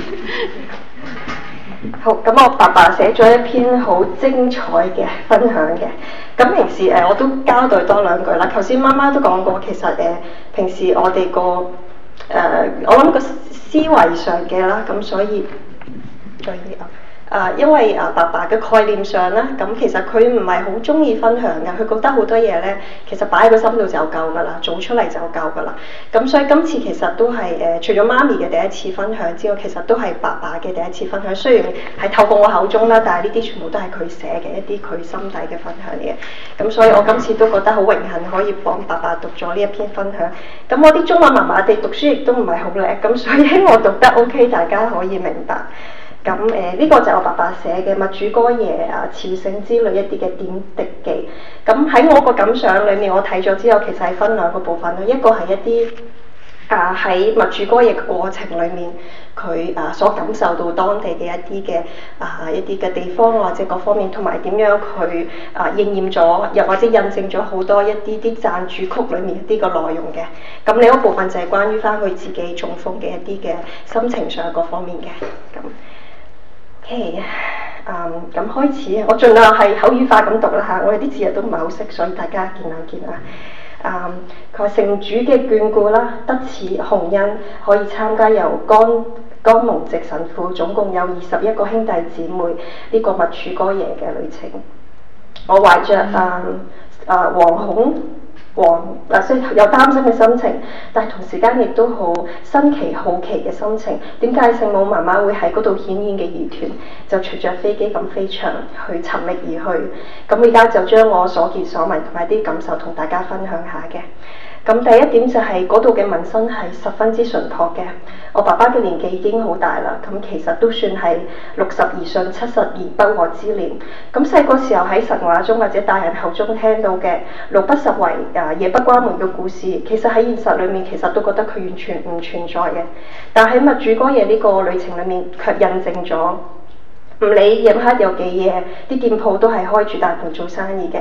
好，咁我爸爸寫咗一篇好精彩嘅分享嘅。咁平時誒、呃、我都交代多兩句啦。頭先媽媽都講過，其實誒、呃、平時我哋個誒我諗個思維上嘅啦，咁所以再啲啊。啊，因為啊爸爸嘅概念上咧，咁其實佢唔係好中意分享嘅，佢覺得好多嘢咧，其實擺喺個心度就夠㗎啦，做出嚟就夠㗎啦。咁所以今次其實都係誒、呃，除咗媽咪嘅第一次分享之外，其實都係爸爸嘅第一次分享。雖然係透過我口中啦，但係呢啲全部都係佢寫嘅一啲佢心底嘅分享嚟嘅。咁所以我今次都覺得好榮幸可以幫爸爸讀咗呢一篇分享。咁我啲中文麻麻地，讀書亦都唔係好叻，咁所以我讀得 OK， 大家可以明白。咁誒呢個就係我爸爸寫嘅默主哥爺啊朝聖之旅一啲嘅點滴記。咁喺我個感想裏面，我睇咗之後，其實係分兩個部分咯。一個係一啲啊喺默主哥爺嘅過程裏面，佢啊所感受到當地嘅一啲嘅啊一啲嘅地方或者各方面，同埋點樣佢啊應驗咗，又或者印證咗好多一啲啲讚主曲裏面一啲嘅內容嘅。咁另一部分就係關於翻佢自己中風嘅一啲嘅心情上各方面嘅咁。OK， 嗯，咁開始，我盡量係口語化咁讀啦嚇，我哋啲字啊都唔係好識，所以大家見諒見啊。嗯，佢話聖主嘅眷顧啦，得此洪恩，可以參加由江江蒙直神父總共有二十一個兄弟姊妹呢、這個默主哥爺嘅旅程。我懷着誒誒惶恐。黃嗱，所以有擔心嘅心情，但係同時間亦都好新奇好奇嘅心情。點解聖母媽媽會喺嗰度顯現嘅疑團，就隨着飛機咁飛翔去尋覓而去？咁而家就將我所見所聞同埋啲感受同大家分享下嘅。咁第一點就係嗰度嘅民生係十分之淳樸嘅。我爸爸嘅年紀已經好大啦，咁其實都算係六十而順七十而不惑之年。咁細個時候喺神話中或者大人口中聽到嘅路不拾遺啊夜不關門嘅故事，其實喺現實裏面其實都覺得佢完全唔存在嘅。但喺默主哥爺呢個旅程裏面卻印證咗，唔理夜黑有幾夜，啲店鋪都係開住大門做生意嘅。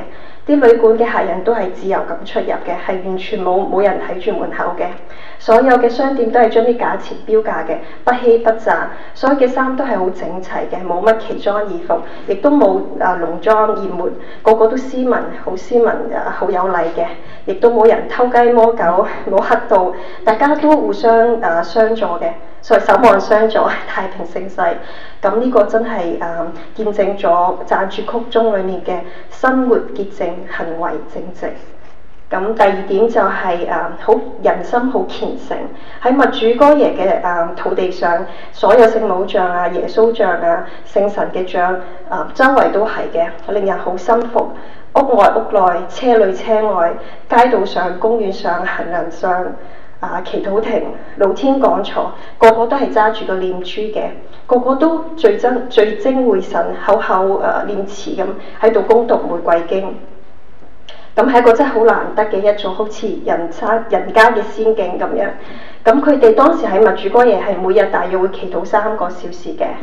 啲旅館嘅客人都係自由咁出入嘅，係完全冇冇人睇住門口嘅。所有嘅商店都係將啲價錢標價嘅，不欺不詐。所有嘅衫都係好整齊嘅，冇乜奇裝異服，亦都冇啊濃妝豔抹，個個都斯文，好斯文啊，好有禮嘅，亦都冇人偷雞摸狗，冇黑道，大家都互相啊相助嘅。所以守望相助，太平盛世。咁呢個真係誒、呃、見證咗讚主曲中裡面嘅生活潔淨、行為正直。咁第二點就係誒好人心好虔誠，喺默主哥耶嘅誒土地上，所有聖母像啊、耶穌像啊、聖神嘅像啊，周圍都係嘅，令人好心服。屋外屋內、車裏車外、街道上、公園上、行人上。啊！祈禱亭、露天講座，個個都係揸住個念珠嘅，個個都聚真聚精會神，口口誒、呃、念詞咁喺度攻讀玫瑰經。咁係一個真係好難得嘅一種，好似人生人間嘅仙境咁樣。咁佢哋當時喺默主哥耶係每日大約會祈禱三個小時嘅，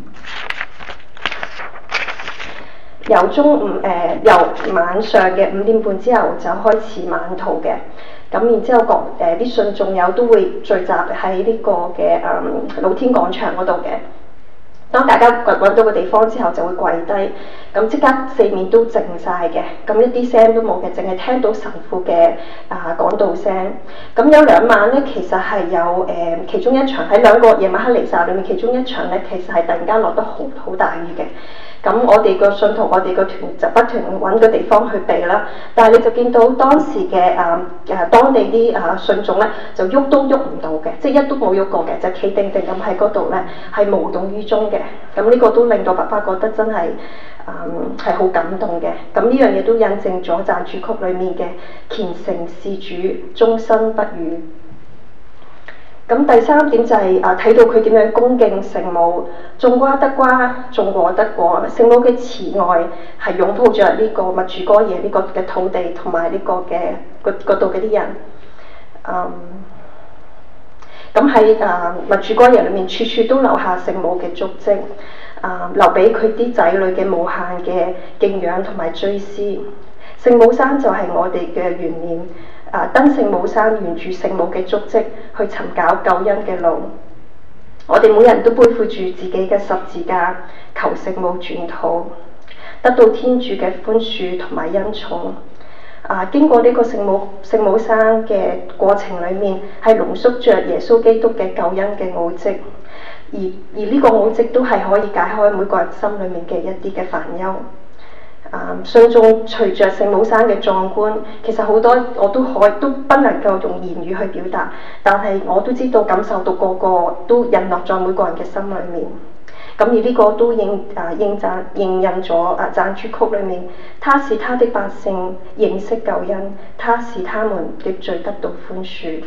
由中午誒、呃、由晚上嘅五點半之後就開始晚禱嘅。咁然之後，各誒啲信眾友都會聚集喺呢個嘅誒、嗯、露天廣場嗰度嘅。當大家揾到個地方之後，就會跪低，咁即刻四面都靜晒嘅，咁一啲聲都冇嘅，淨係聽到神父嘅啊講道聲。咁有兩晚咧，其實係有誒、呃、其中一場喺兩個夜晚黑彌撒裏面，其中一場咧，其實係突然間落得好好大雨嘅。咁我哋個信徒，我哋個團就不斷揾個地方去避啦。但係你就見到當時嘅誒誒當地啲誒信眾咧，就喐都喐唔到嘅，即係一都冇喐過嘅，就企定定咁喺嗰度咧，係無動於衷嘅。咁呢個都令到爸爸覺得真係誒係好感動嘅。咁呢樣嘢都印證咗讚主曲裡面嘅虔誠事主，終身不渝。咁第三點就係啊睇到佢點樣恭敬聖母，種瓜得瓜，種果得果。聖母嘅慈愛係擁抱着呢個默主哥耶呢個嘅土地同埋呢個嘅嗰度嘅啲人。嗯，咁喺啊默主哥耶裏面，處處都留下聖母嘅足跡，啊留俾佢啲仔女嘅無限嘅敬仰同埋追思。聖母山就係我哋嘅懸念。啊！登聖母山，沿住聖母嘅足跡去尋找救恩嘅路。我哋每人都背負住自己嘅十字架，求聖母轉禱，得到天主嘅寬恕同埋恩寵。啊！經過呢個聖母聖母山嘅過程裏面，係濃縮着耶穌基督嘅救恩嘅奧跡，而而呢個奧跡都係可以解開每個人心裏面嘅一啲嘅煩憂。啊！信眾隨着聖母山嘅壯觀，其實好多我都可都不能夠用言語去表達，但係我都知道感受到個個都印落在每個人嘅心裏面。咁而呢個都應啊應讚應印咗啊讚主曲裏面，他使他的百姓認識救恩，他使他們的罪得到寬恕。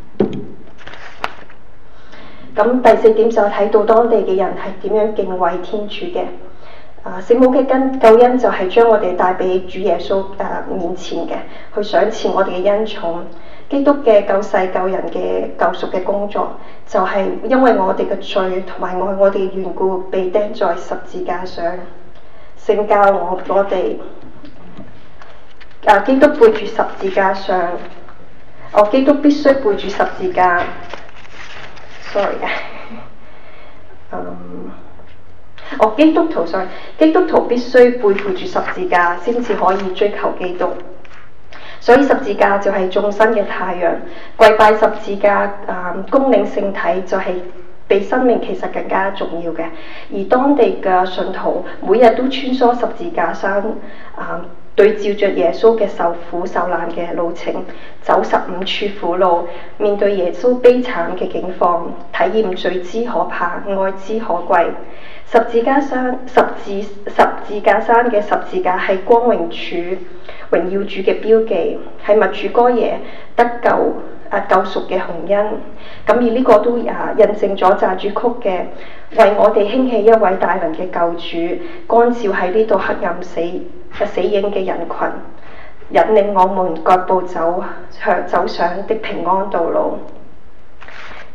咁第四點就睇到當地嘅人係點樣敬畏天主嘅。啊！聖母嘅根救恩就係將我哋帶俾主耶穌誒、呃、面前嘅，去賞賜我哋嘅恩寵。基督嘅救世救人嘅救贖嘅工作，就係、是、因為我哋嘅罪同埋愛我哋嘅緣故，被釘在十字架上。聖教我我哋啊，基督背住十字架上，我、哦、基督必須背住十字架。sorry 啊，嗯。哦，基督徒 sorry， 基督徒必須背負住十字架，先至可以追求基督。所以十字架就係眾生嘅太陽，跪拜十字架，啊，恭領聖體就係比生命其實更加重要嘅。而當地嘅信徒每日都穿梭十字架山，啊，對照着耶穌嘅受苦受難嘅路程，走十五處苦路，面對耶穌悲慘嘅境況，體驗罪之可怕，愛之可貴。十字架山，十字十字架山嘅十字架係光榮主、榮耀主嘅標記，係默主哥耶得救啊救贖嘅洪恩。咁而呢個都啊印證咗讚主曲嘅為我哋興起一位大能嘅救主，光照喺呢度黑暗死死影嘅人群，引領我們腳步走向走上的平安道路。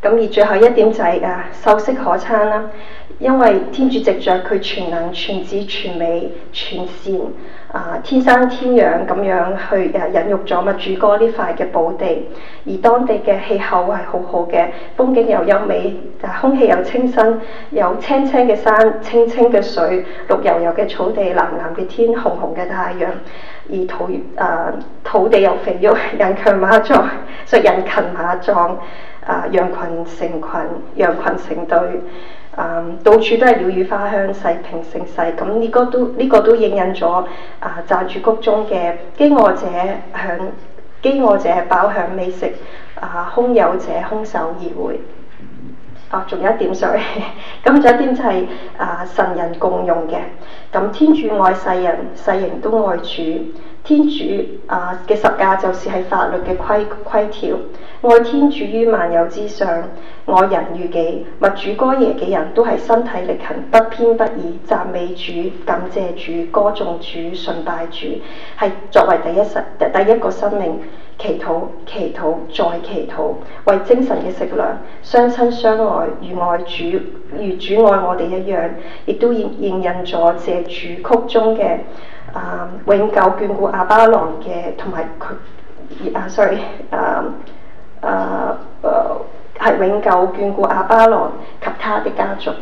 咁而最後一點就係誒秀色可餐啦，因為天主藉着佢全能、全智、全美、全善啊、呃，天生天養咁樣去誒孕育咗默主哥呢塊嘅寶地，而當地嘅氣候係好好嘅，風景又優美，啊空氣又清新，有青青嘅山、清清嘅水、綠油油嘅草地、藍藍嘅天、紅紅嘅太陽。而土誒、呃、土地又肥沃，人強馬壯，所以人勤馬壯，啊、呃、羊群成群，羊群成隊，啊、呃、到處都係鳥語花香，世平盛世。咁呢個都呢、這個都應印咗啊讚主谷中嘅飢餓者向飢餓者飽享美食，啊、呃、空有者空手而回。啊，仲有一點 sorry，咁仲有一點就係、是、啊神人共用嘅。咁天主愛世人，世人都愛主。天主啊嘅十架就是係法律嘅規規條，愛天主於萬有之上，愛人如己。默主哥耶嘅人都係身體力行，不偏不倚，讚美主、感謝主、歌頌主、崇拜主，係作為第一生第一個生命。祈禱、祈禱、再祈禱，為精神嘅食糧，相親相愛，如愛主，如主愛我哋一樣，亦都應應印咗謝主曲中嘅啊、呃、永久眷顧亞巴郎嘅，同埋佢啊 sorry 啊啊誒係永久眷顧亞巴郎及他的家族。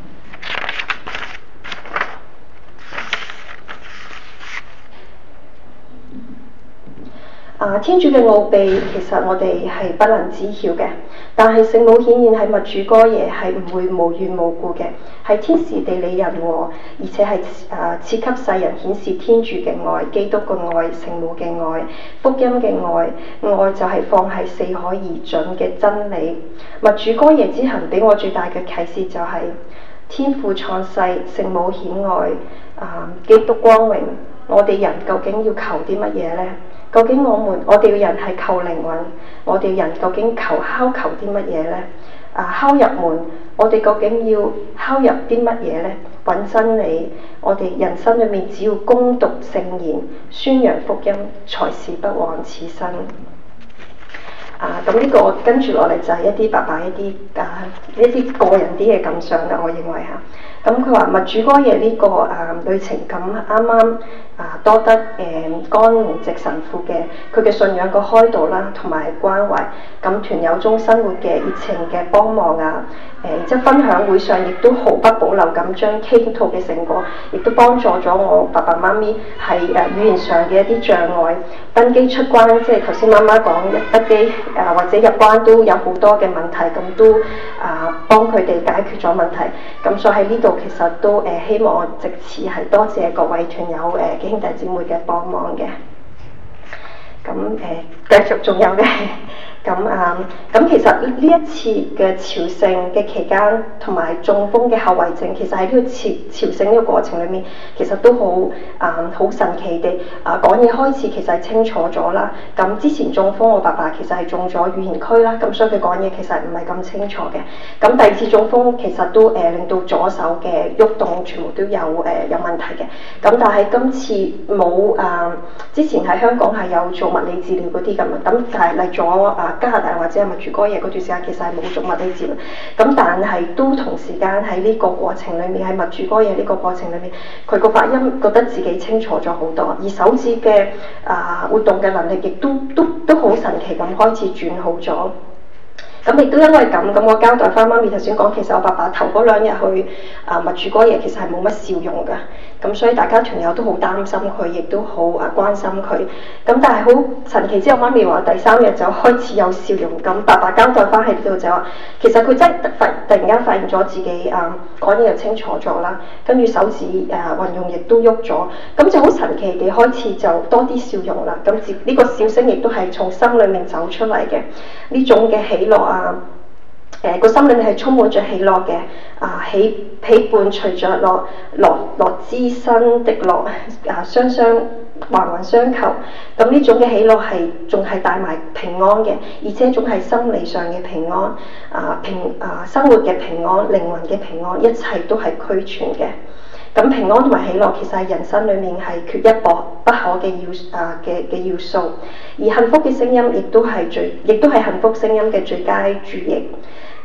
啊！天主嘅奧秘其實我哋係不能知曉嘅，但係聖母顯現喺默主哥耶係唔會無緣無故嘅，係天時地利人和，而且係啊賜給世人顯示天主嘅愛、基督嘅愛、聖母嘅愛、福音嘅愛，愛就係放喺四海而準嘅真理。默主哥耶之行俾我最大嘅啟示就係、是、天父創世、聖母顯愛、啊基督光榮。我哋人究竟要求啲乜嘢呢？究竟我們我哋人係求靈魂，我哋人究竟求敲求啲乜嘢呢？啊，敲入門，我哋究竟要敲入啲乜嘢呢？揾真理，我哋人生裏面只要恭讀聖言、宣揚福音，才是不枉此生。啊，咁呢個跟住落嚟就係一啲爸爸一啲啊一啲個人啲嘅感想啦，我認為嚇。咁佢話默主哥耶呢、這個啊旅程咁啱啱啊多得誒江龍直神父嘅佢嘅信仰個開導啦，同埋關懷，咁團友中生活嘅熱情嘅幫忙啊，誒然之後分享會上亦都毫不保留咁將傾吐嘅成果，亦都幫助咗我爸爸媽咪喺誒語言上嘅一啲障礙，登機出關，即係頭先媽媽講一登機啊或者入關都有好多嘅問題，咁都啊幫佢哋解決咗問題，咁所以喺呢度。其實都誒、呃、希望藉此係多謝各位團友誒嘅、呃、兄弟姊妹嘅幫忙嘅，咁誒、呃、繼續仲有嘅。咁啊，咁其實呢一次嘅朝聖嘅期間，同埋中風嘅後遺症，其實喺呢個朝朝聖呢個過程裏面，其實都好啊好神奇地啊講嘢開始其實係清楚咗啦。咁之前中風，我爸爸其實係中咗語言區啦，咁所以佢講嘢其實唔係咁清楚嘅。咁第二次中風其實都誒、呃、令到左手嘅喐動全部都有誒、呃、有問題嘅。咁但係今次冇啊，之前喺香港係有做物理治療嗰啲咁啊，咁但係嚟咗啊。加拿大或者係默主哥耶嗰段時間，其實係冇做物理治療，咁但係都同時間喺呢個過程裏面，喺默主哥耶呢個過程裏面，佢個發音覺得自己清楚咗好多，而手指嘅啊、呃、活動嘅能力亦都都都好神奇咁開始轉好咗。咁亦都因為咁，咁我交代翻媽咪頭先講，其實我爸爸頭嗰兩日去啊默主哥耶其實係冇乜笑容㗎，咁所以大家團友都好擔心佢，亦都好啊關心佢。咁但係好神奇，之後媽咪話第三日就開始有笑容。咁爸爸交代翻喺呢度就話，其實佢真係突突然間發現咗自己啊講嘢又清楚咗啦，跟住手指誒、啊、運用亦都喐咗，咁就好神奇地開始就多啲笑容啦。咁呢、呢個笑聲亦都係從心裏面走出嚟嘅，呢種嘅喜樂啊，誒個心裏面係充滿着喜樂嘅，啊喜喜伴隨着樂樂樂之身的樂，啊雙雙環環相扣。咁呢種嘅喜樂係仲係帶埋平安嘅，而且仲係心理上嘅平安，啊平啊生活嘅平安、靈魂嘅平安，一切都係俱全嘅。咁平安同埋喜樂其實係人生裏面係缺一不不可嘅要啊嘅嘅要素，而幸福嘅聲音亦都係最，亦都係幸福聲音嘅最佳注譯。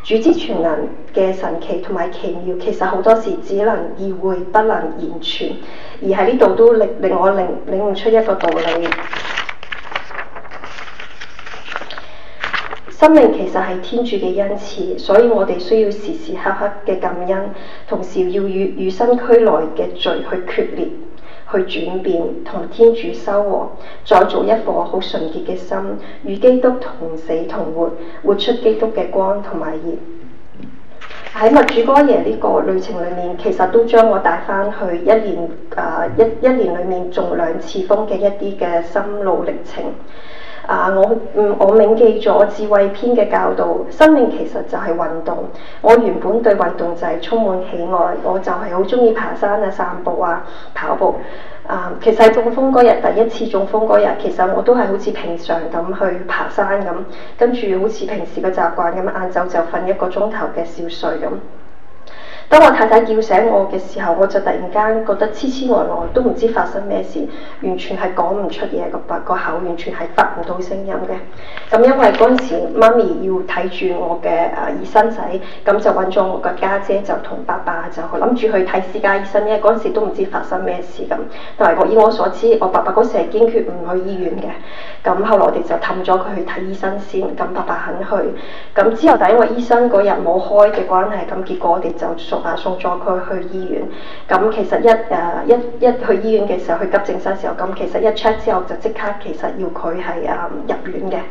主之全能嘅神奇同埋奇妙，其實好多時只能意會不能言傳，而喺呢度都令令我領領悟出一個道理。生命其實係天主嘅恩賜，所以我哋需要時時刻刻嘅感恩，同時要與與生俱來嘅罪去決裂、去轉變，同天主修和，再做一顆好純潔嘅心，與基督同死同活，活出基督嘅光同埋熱。喺默主哥耶呢個旅程裏面，其實都將我帶翻去一年啊、呃、一一年裏面中兩次風嘅一啲嘅心路歷程。啊！我嗯，我銘記咗智慧篇嘅教導，生命其實就係運動。我原本對運動就係充滿喜愛，我就係好中意爬山啊、散步啊、跑步。啊，其實喺中風嗰日，第一次中風嗰日，其實我都係好似平常咁去爬山咁，跟住好似平時嘅習慣咁，晏晝就瞓一個鐘頭嘅小睡咁。當我太太叫醒我嘅時候，我就突然間覺得痴痴呆呆，都唔知發生咩事，完全係講唔出嘢，個個口完全係發唔到聲音嘅。咁因為嗰陣時媽咪要睇住我嘅誒二甥仔，咁就揾咗我個家姐，就同爸爸就諗住去睇私家醫生，因為嗰陣時都唔知發生咩事咁。但係我以我所知，我爸爸嗰時係堅決唔去醫院嘅。咁後來我哋就氹咗佢去睇醫生先，咁爸爸肯去。咁之後但因為醫生嗰日冇開嘅關係，咁結果我哋就啊送咗佢去醫院。咁其實一誒一一去醫院嘅時候，去急症室嘅時候，咁其實一 check 之後就即刻其實要佢係誒入院嘅。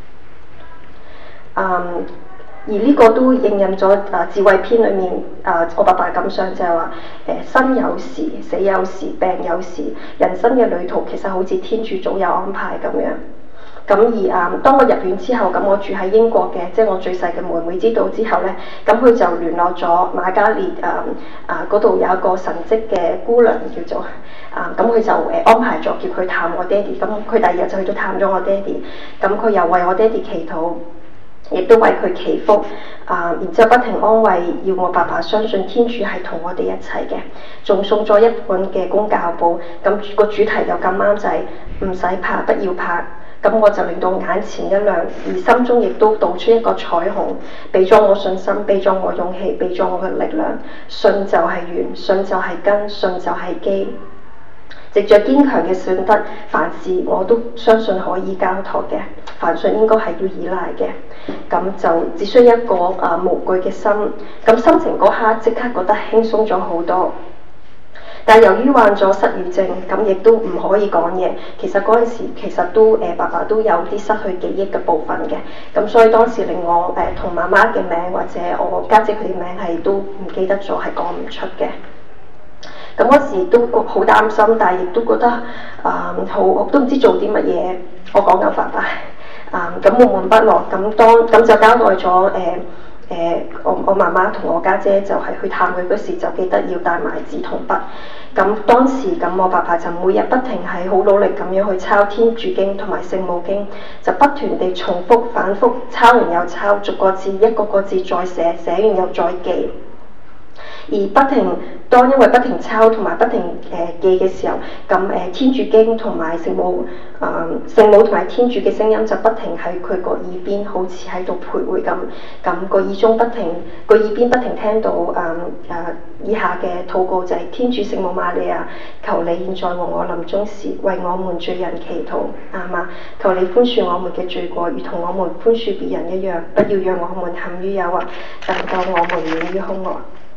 嗯，而呢個都應驗咗誒智慧篇裏面誒、呃、我爸爸感想就係話誒生有時，死有時，病有時，人生嘅旅途其實好似天主早有安排咁樣。咁而啊、嗯，當我入院之後，咁我住喺英國嘅，即係我最細嘅妹妹知道之後呢，咁佢就聯絡咗瑪嘉烈啊啊嗰度有一個神職嘅姑娘叫做啊，咁佢就誒安排咗叫佢探我爹哋，咁佢第二日就去咗探咗我爹哋，咁佢又為我爹哋祈禱，亦都為佢祈福啊，然之後不停安慰，要我爸爸相信天主係同我哋一齊嘅，仲送咗一本嘅公教簿，咁個主題又咁啱就係唔使怕，不要怕。咁我就令到眼前一亮，而心中亦都導出一個彩虹，俾咗我信心，俾咗我勇氣，俾咗我嘅力量。信就係源，信就係根，信就係基。藉着堅強嘅信德，凡事我都相信可以交託嘅，凡信應該係要依賴嘅。咁就只需要一個啊、呃、無懼嘅心，咁心情嗰刻即刻覺得輕鬆咗好多。但係由於患咗失語症，咁亦都唔可以講嘢。其實嗰陣時其實都誒、呃、爸爸都有啲失去記憶嘅部分嘅，咁所以當時令我誒同、呃、媽媽嘅名或者我家姐佢哋名係都唔記得咗，係講唔出嘅。咁嗰時都好擔心，但係亦都覺得啊、呃、好，我都唔知做啲乜嘢。我講緊爸爸啊，咁悶悶不樂。咁當咁就交代咗誒。呃誒、呃，我我媽媽同我家姐，姐就係去探佢嗰時，就記得要帶埋紙同筆。咁當時咁，我爸爸就每日不停係好努力咁樣去抄天主經同埋聖母經，就不斷地重複反覆抄完又抄，逐個字一個個字再寫，寫完又再記。而不停，當因為不停抄同埋不停誒、呃、記嘅時候，咁誒、呃、天主經同埋聖母誒聖母同埋天主嘅聲音就不停喺佢個耳邊，好似喺度徘徊咁。咁個耳中不停，個耳邊不停聽到誒誒、呃、以下嘅禱告就係、是、天主聖母瑪利亞，求你現在和我臨終時為我們罪人祈禱，阿媽，求你寬恕我們嘅罪過，如同我們寬恕別人一樣，不要讓我們陷於誘惑，但救我們免於兇惡。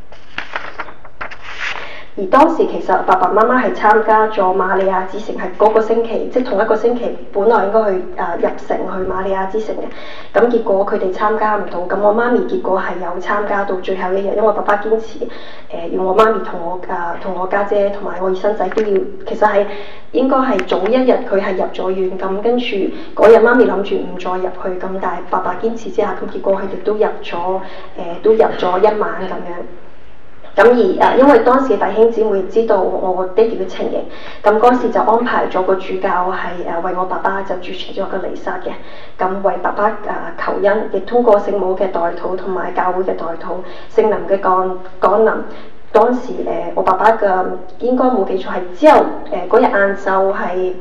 而當時其實爸爸媽媽係參加咗瑪利亞之城，係嗰個星期，即係同一個星期，本來應該去誒、呃、入城去瑪利亞之城嘅。咁結果佢哋參加唔到，咁我媽咪結果係有參加到最後一日，因為爸爸堅持誒、呃、要我媽咪同我誒同、呃、我家姐同埋我二甥仔都要，其實係應該係早一日佢係入咗院，咁跟住嗰日媽咪諗住唔再入去，咁但係爸爸堅持之下，咁結果佢哋都入咗誒、呃、都入咗一晚咁樣。咁而誒、呃，因為當時嘅弟兄姊妹知道我爹哋嘅情形，咁嗰時就安排咗個主教係誒、呃、為我爸爸就主持咗個彌撒嘅，咁為爸爸誒、呃、求恩，亦通過聖母嘅代禱同埋教會嘅代禱，聖靈嘅降降臨。當時誒、呃、我爸爸嘅應該冇記錯係之後誒嗰日晏晝係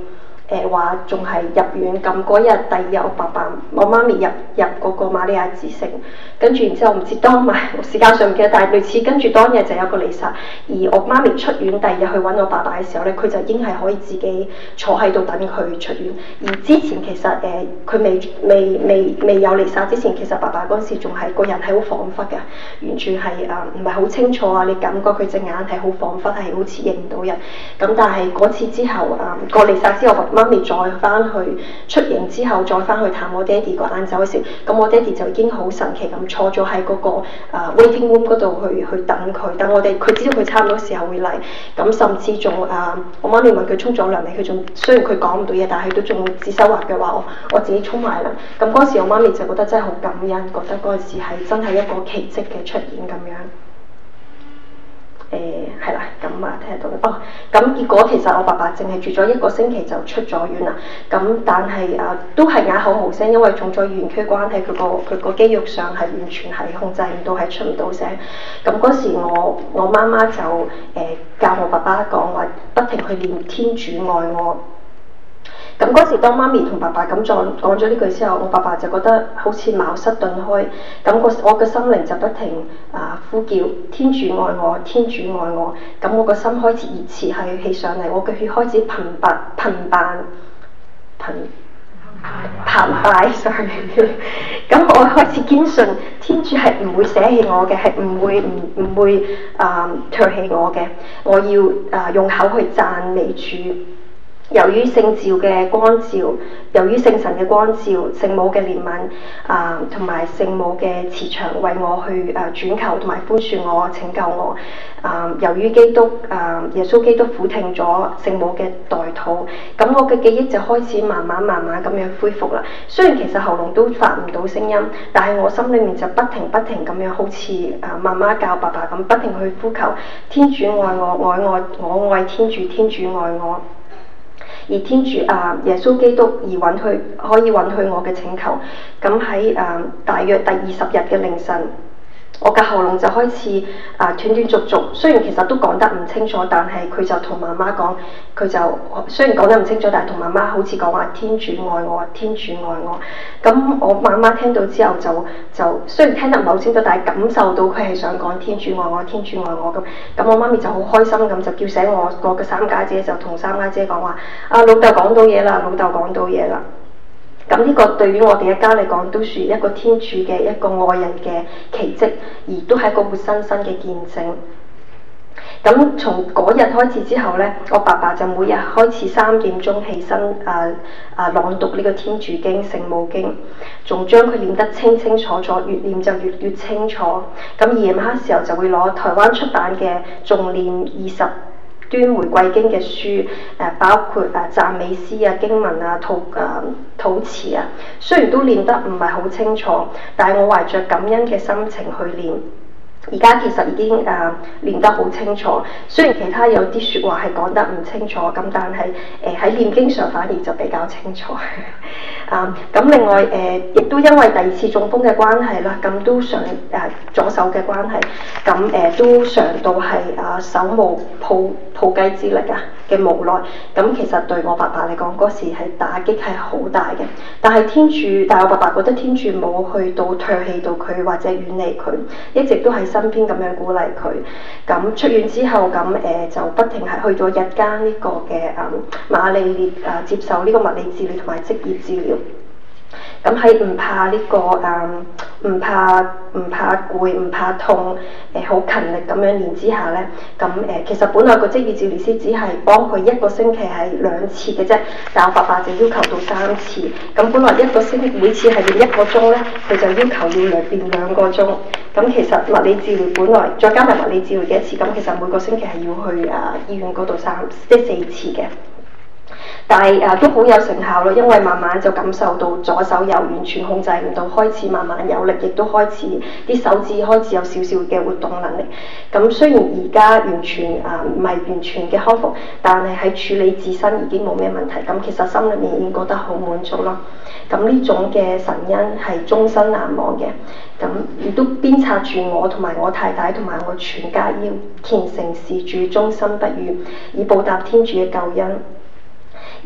誒話仲係入院，咁嗰日第二日我爸爸我媽咪入入嗰個瑪利亞之城，跟住然之後唔知當晚時間上唔記得，但係類似跟住當日就有個彌撒，而我媽咪出院第二日去揾我爸爸嘅時候咧，佢就已經係可以自己坐喺度等佢出院。而之前其實誒佢未未未未有彌撒之前，其實爸爸嗰陣時仲係個人係好恍惚嘅，完全係誒唔係好清楚啊！你感覺佢隻眼係好恍惚，係好似認唔到人。咁但係嗰次之後啊，個彌撒之後，媽咪再翻去出營之後，再翻去探我爹哋個晏晝嘅時候，咁我爹哋就已經好神奇咁坐咗喺嗰個啊 waiting room 嗰度去去等佢，等我哋佢知道佢差唔多時候會嚟，咁甚至仲啊，我媽咪問佢沖咗涼未，佢仲雖然佢講唔到嘢，但係都仲指手畫腳話我我自己沖埋啦。咁嗰時我媽咪就覺得真係好感恩，覺得嗰陣時係真係一個奇蹟嘅出現咁樣。誒係啦，咁啊聽到哦，咁結果其實我爸爸淨係住咗一個星期就出咗院啦。咁但係啊，都係啞口無聲，因為中咗圓區關係，佢個佢個肌肉上係完全係控制唔到，係出唔到聲。咁嗰時我我媽媽就誒、呃、教我爸爸講話，不停去念天主愛我。咁嗰時當媽咪同爸爸咁再講咗呢句之後，我爸爸就覺得好似茅塞頓開，咁個我嘅心靈就不停啊呼叫天主愛我，天主愛我，咁我個心開始熱熾係起上嚟，我嘅血開始澎湃澎湃澎澎湃 sorry 咁我開始堅信天主係唔會捨棄我嘅，係唔會唔唔會啊唾棄我嘅，我要啊用口去讚美主。由於聖召嘅光照，由於聖神嘅光照，聖母嘅憐憫啊，同埋聖母嘅慈祥為我去啊轉求同埋寬恕我、拯救我啊。由於基督啊，耶穌基督俯聽咗聖母嘅代禱，咁我嘅記憶就開始慢慢慢慢咁樣恢復啦。雖然其實喉嚨都發唔到聲音，但係我心裡面就不停不停咁樣，好似啊媽媽教爸爸咁，不停去呼求天主愛我，愛我，我愛天主，天主愛我。而天主啊，耶穌基督而允許可以允許我嘅請求，咁喺啊大約第二十日嘅凌晨，我嘅喉嚨就開始啊斷斷續續，雖然其實都講得唔清楚，但係佢就同媽媽講，佢就雖然講得唔清楚，但係同媽媽好似講話天主愛我，天主愛我。咁我媽媽聽到之後就就雖然聽得唔係好清楚，但係感受到佢係想講天主愛我，天主愛我咁。咁我媽咪就好開心咁就叫醒我我嘅三家姐，就同三家姐講話：啊老豆講到嘢啦，老豆講到嘢啦。咁呢個對於我哋一家嚟講，都算一個天主嘅一個愛人嘅奇蹟，而都係一個活生生嘅見證。咁從嗰日開始之後呢，我爸爸就每日開始三點鐘起身，啊啊朗讀呢個天主經、聖母經，仲將佢念得清清楚楚，越念就越越清楚。咁夜晚黑時候就會攞台灣出版嘅仲念二十端玫瑰經嘅書，誒包括誒讚美詩啊、經文啊、禱誒禱詞啊，雖然都念得唔係好清楚，但係我懷着感恩嘅心情去念。而家其實已經誒、呃、念得好清楚，雖然其他有啲説話係講得唔清楚，咁但係誒喺念經上反而就比較清楚。啊，咁另外誒，亦、呃、都因為第二次中風嘅關係啦，咁都上誒、呃、左手嘅關係，咁誒、呃、都嘗到係啊手無抱抱雞之力啊嘅無奈。咁其實對我爸爸嚟講，嗰時係打擊係好大嘅。但係天主，但係我爸爸覺得天主冇去到唾棄到佢或者遠離佢，一直都喺身邊咁樣鼓勵佢。咁出院之後，咁誒、呃、就不停係去咗日間呢個嘅啊瑪麗烈啊接受呢個物理治療同埋職業治療。咁喺唔怕呢、這個誒，唔、嗯、怕唔怕攰，唔怕痛，誒、呃、好勤力咁樣練之下咧，咁誒、呃、其實本來個職業治療師只係幫佢一個星期係兩次嘅啫，但我爸爸就要求到三次。咁本來一個星期每次係練一個鐘咧，佢就要求要兩練兩個鐘。咁其實物理治療本來再加埋物理治療嘅一次，咁其實每個星期係要去啊醫院嗰度三即係四次嘅。但係誒、啊、都好有成效咯，因為慢慢就感受到左手又完全控制唔到，開始慢慢有力，亦都開始啲手指開始有少少嘅活動能力。咁雖然而家完全誒唔係完全嘅康復，但係喺處理自身已經冇咩問題。咁其實心裏面已經覺得好滿足咯。咁呢種嘅神恩係終身難忘嘅。咁亦都鞭策住我同埋我太太同埋我全家要虔誠事主，終身不渝，以報答天主嘅救恩。而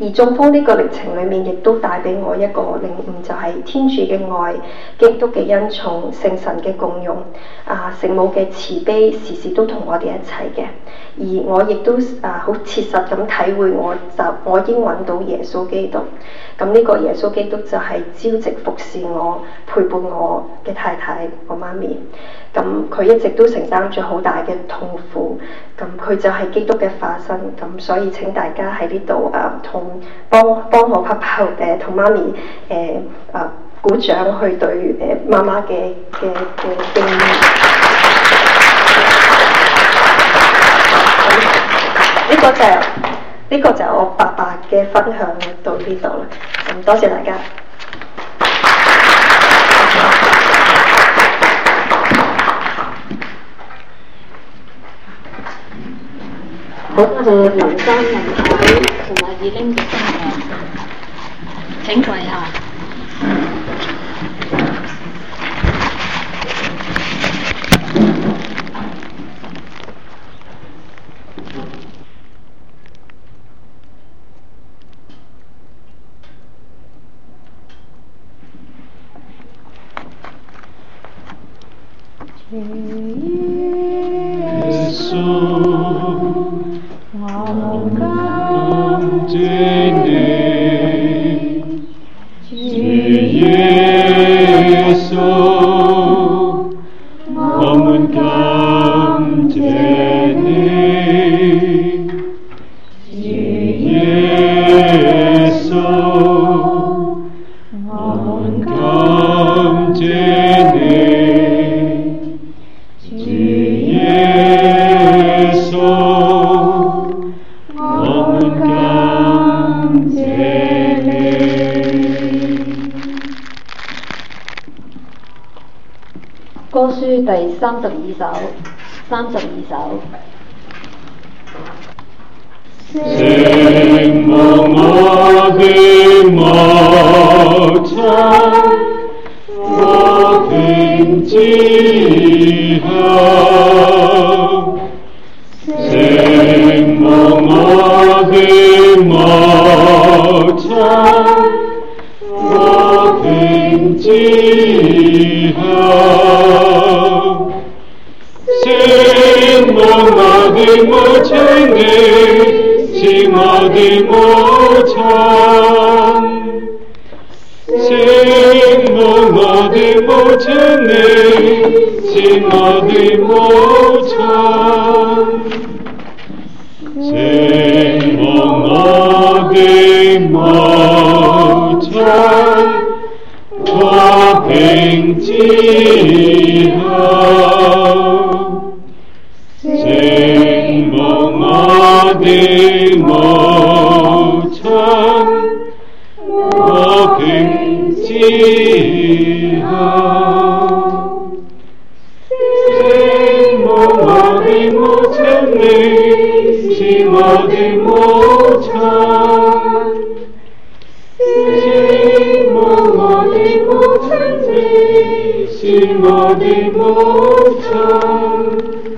而中風呢個歷程裏面，亦都帶俾我一個領悟，就係天主嘅愛、基督嘅恩寵、聖神嘅共融、啊聖母嘅慈悲，時時都同我哋一齊嘅。而我亦都啊好切實咁體會我，我就我已經揾到耶穌基督。咁呢個耶穌基督就係朝夕服侍我、陪伴我嘅太太，我媽咪。咁佢一直都承擔咗好大嘅痛苦，咁佢就係基督嘅化身。咁所以請大家喺呢度啊，同幫幫我拍拍誒，同媽咪誒啊鼓掌去對誒媽媽嘅嘅嘅敬意。呢個就係呢個就係我爸爸嘅分享到呢度啦。咁多謝大家。 好多謝林生、林太同埋二拎嘅分享，請跪下。 耶穌，我們感謝你，主耶穌，我們感謝你，主耶穌，我們感謝你。耶穌，我們感謝你。 歌書第三十二首，三十二首。 聖母我的母親，和平之後，聖母我的母親，和平之後，聖母我的母親，你是我的母親。聖母我的母親，你是我的母親。聖母我的母親，和平之後，聖母我的母親，和平之後，聖母我的母親，你是我的母親。聖母我的母親，你是我的母親。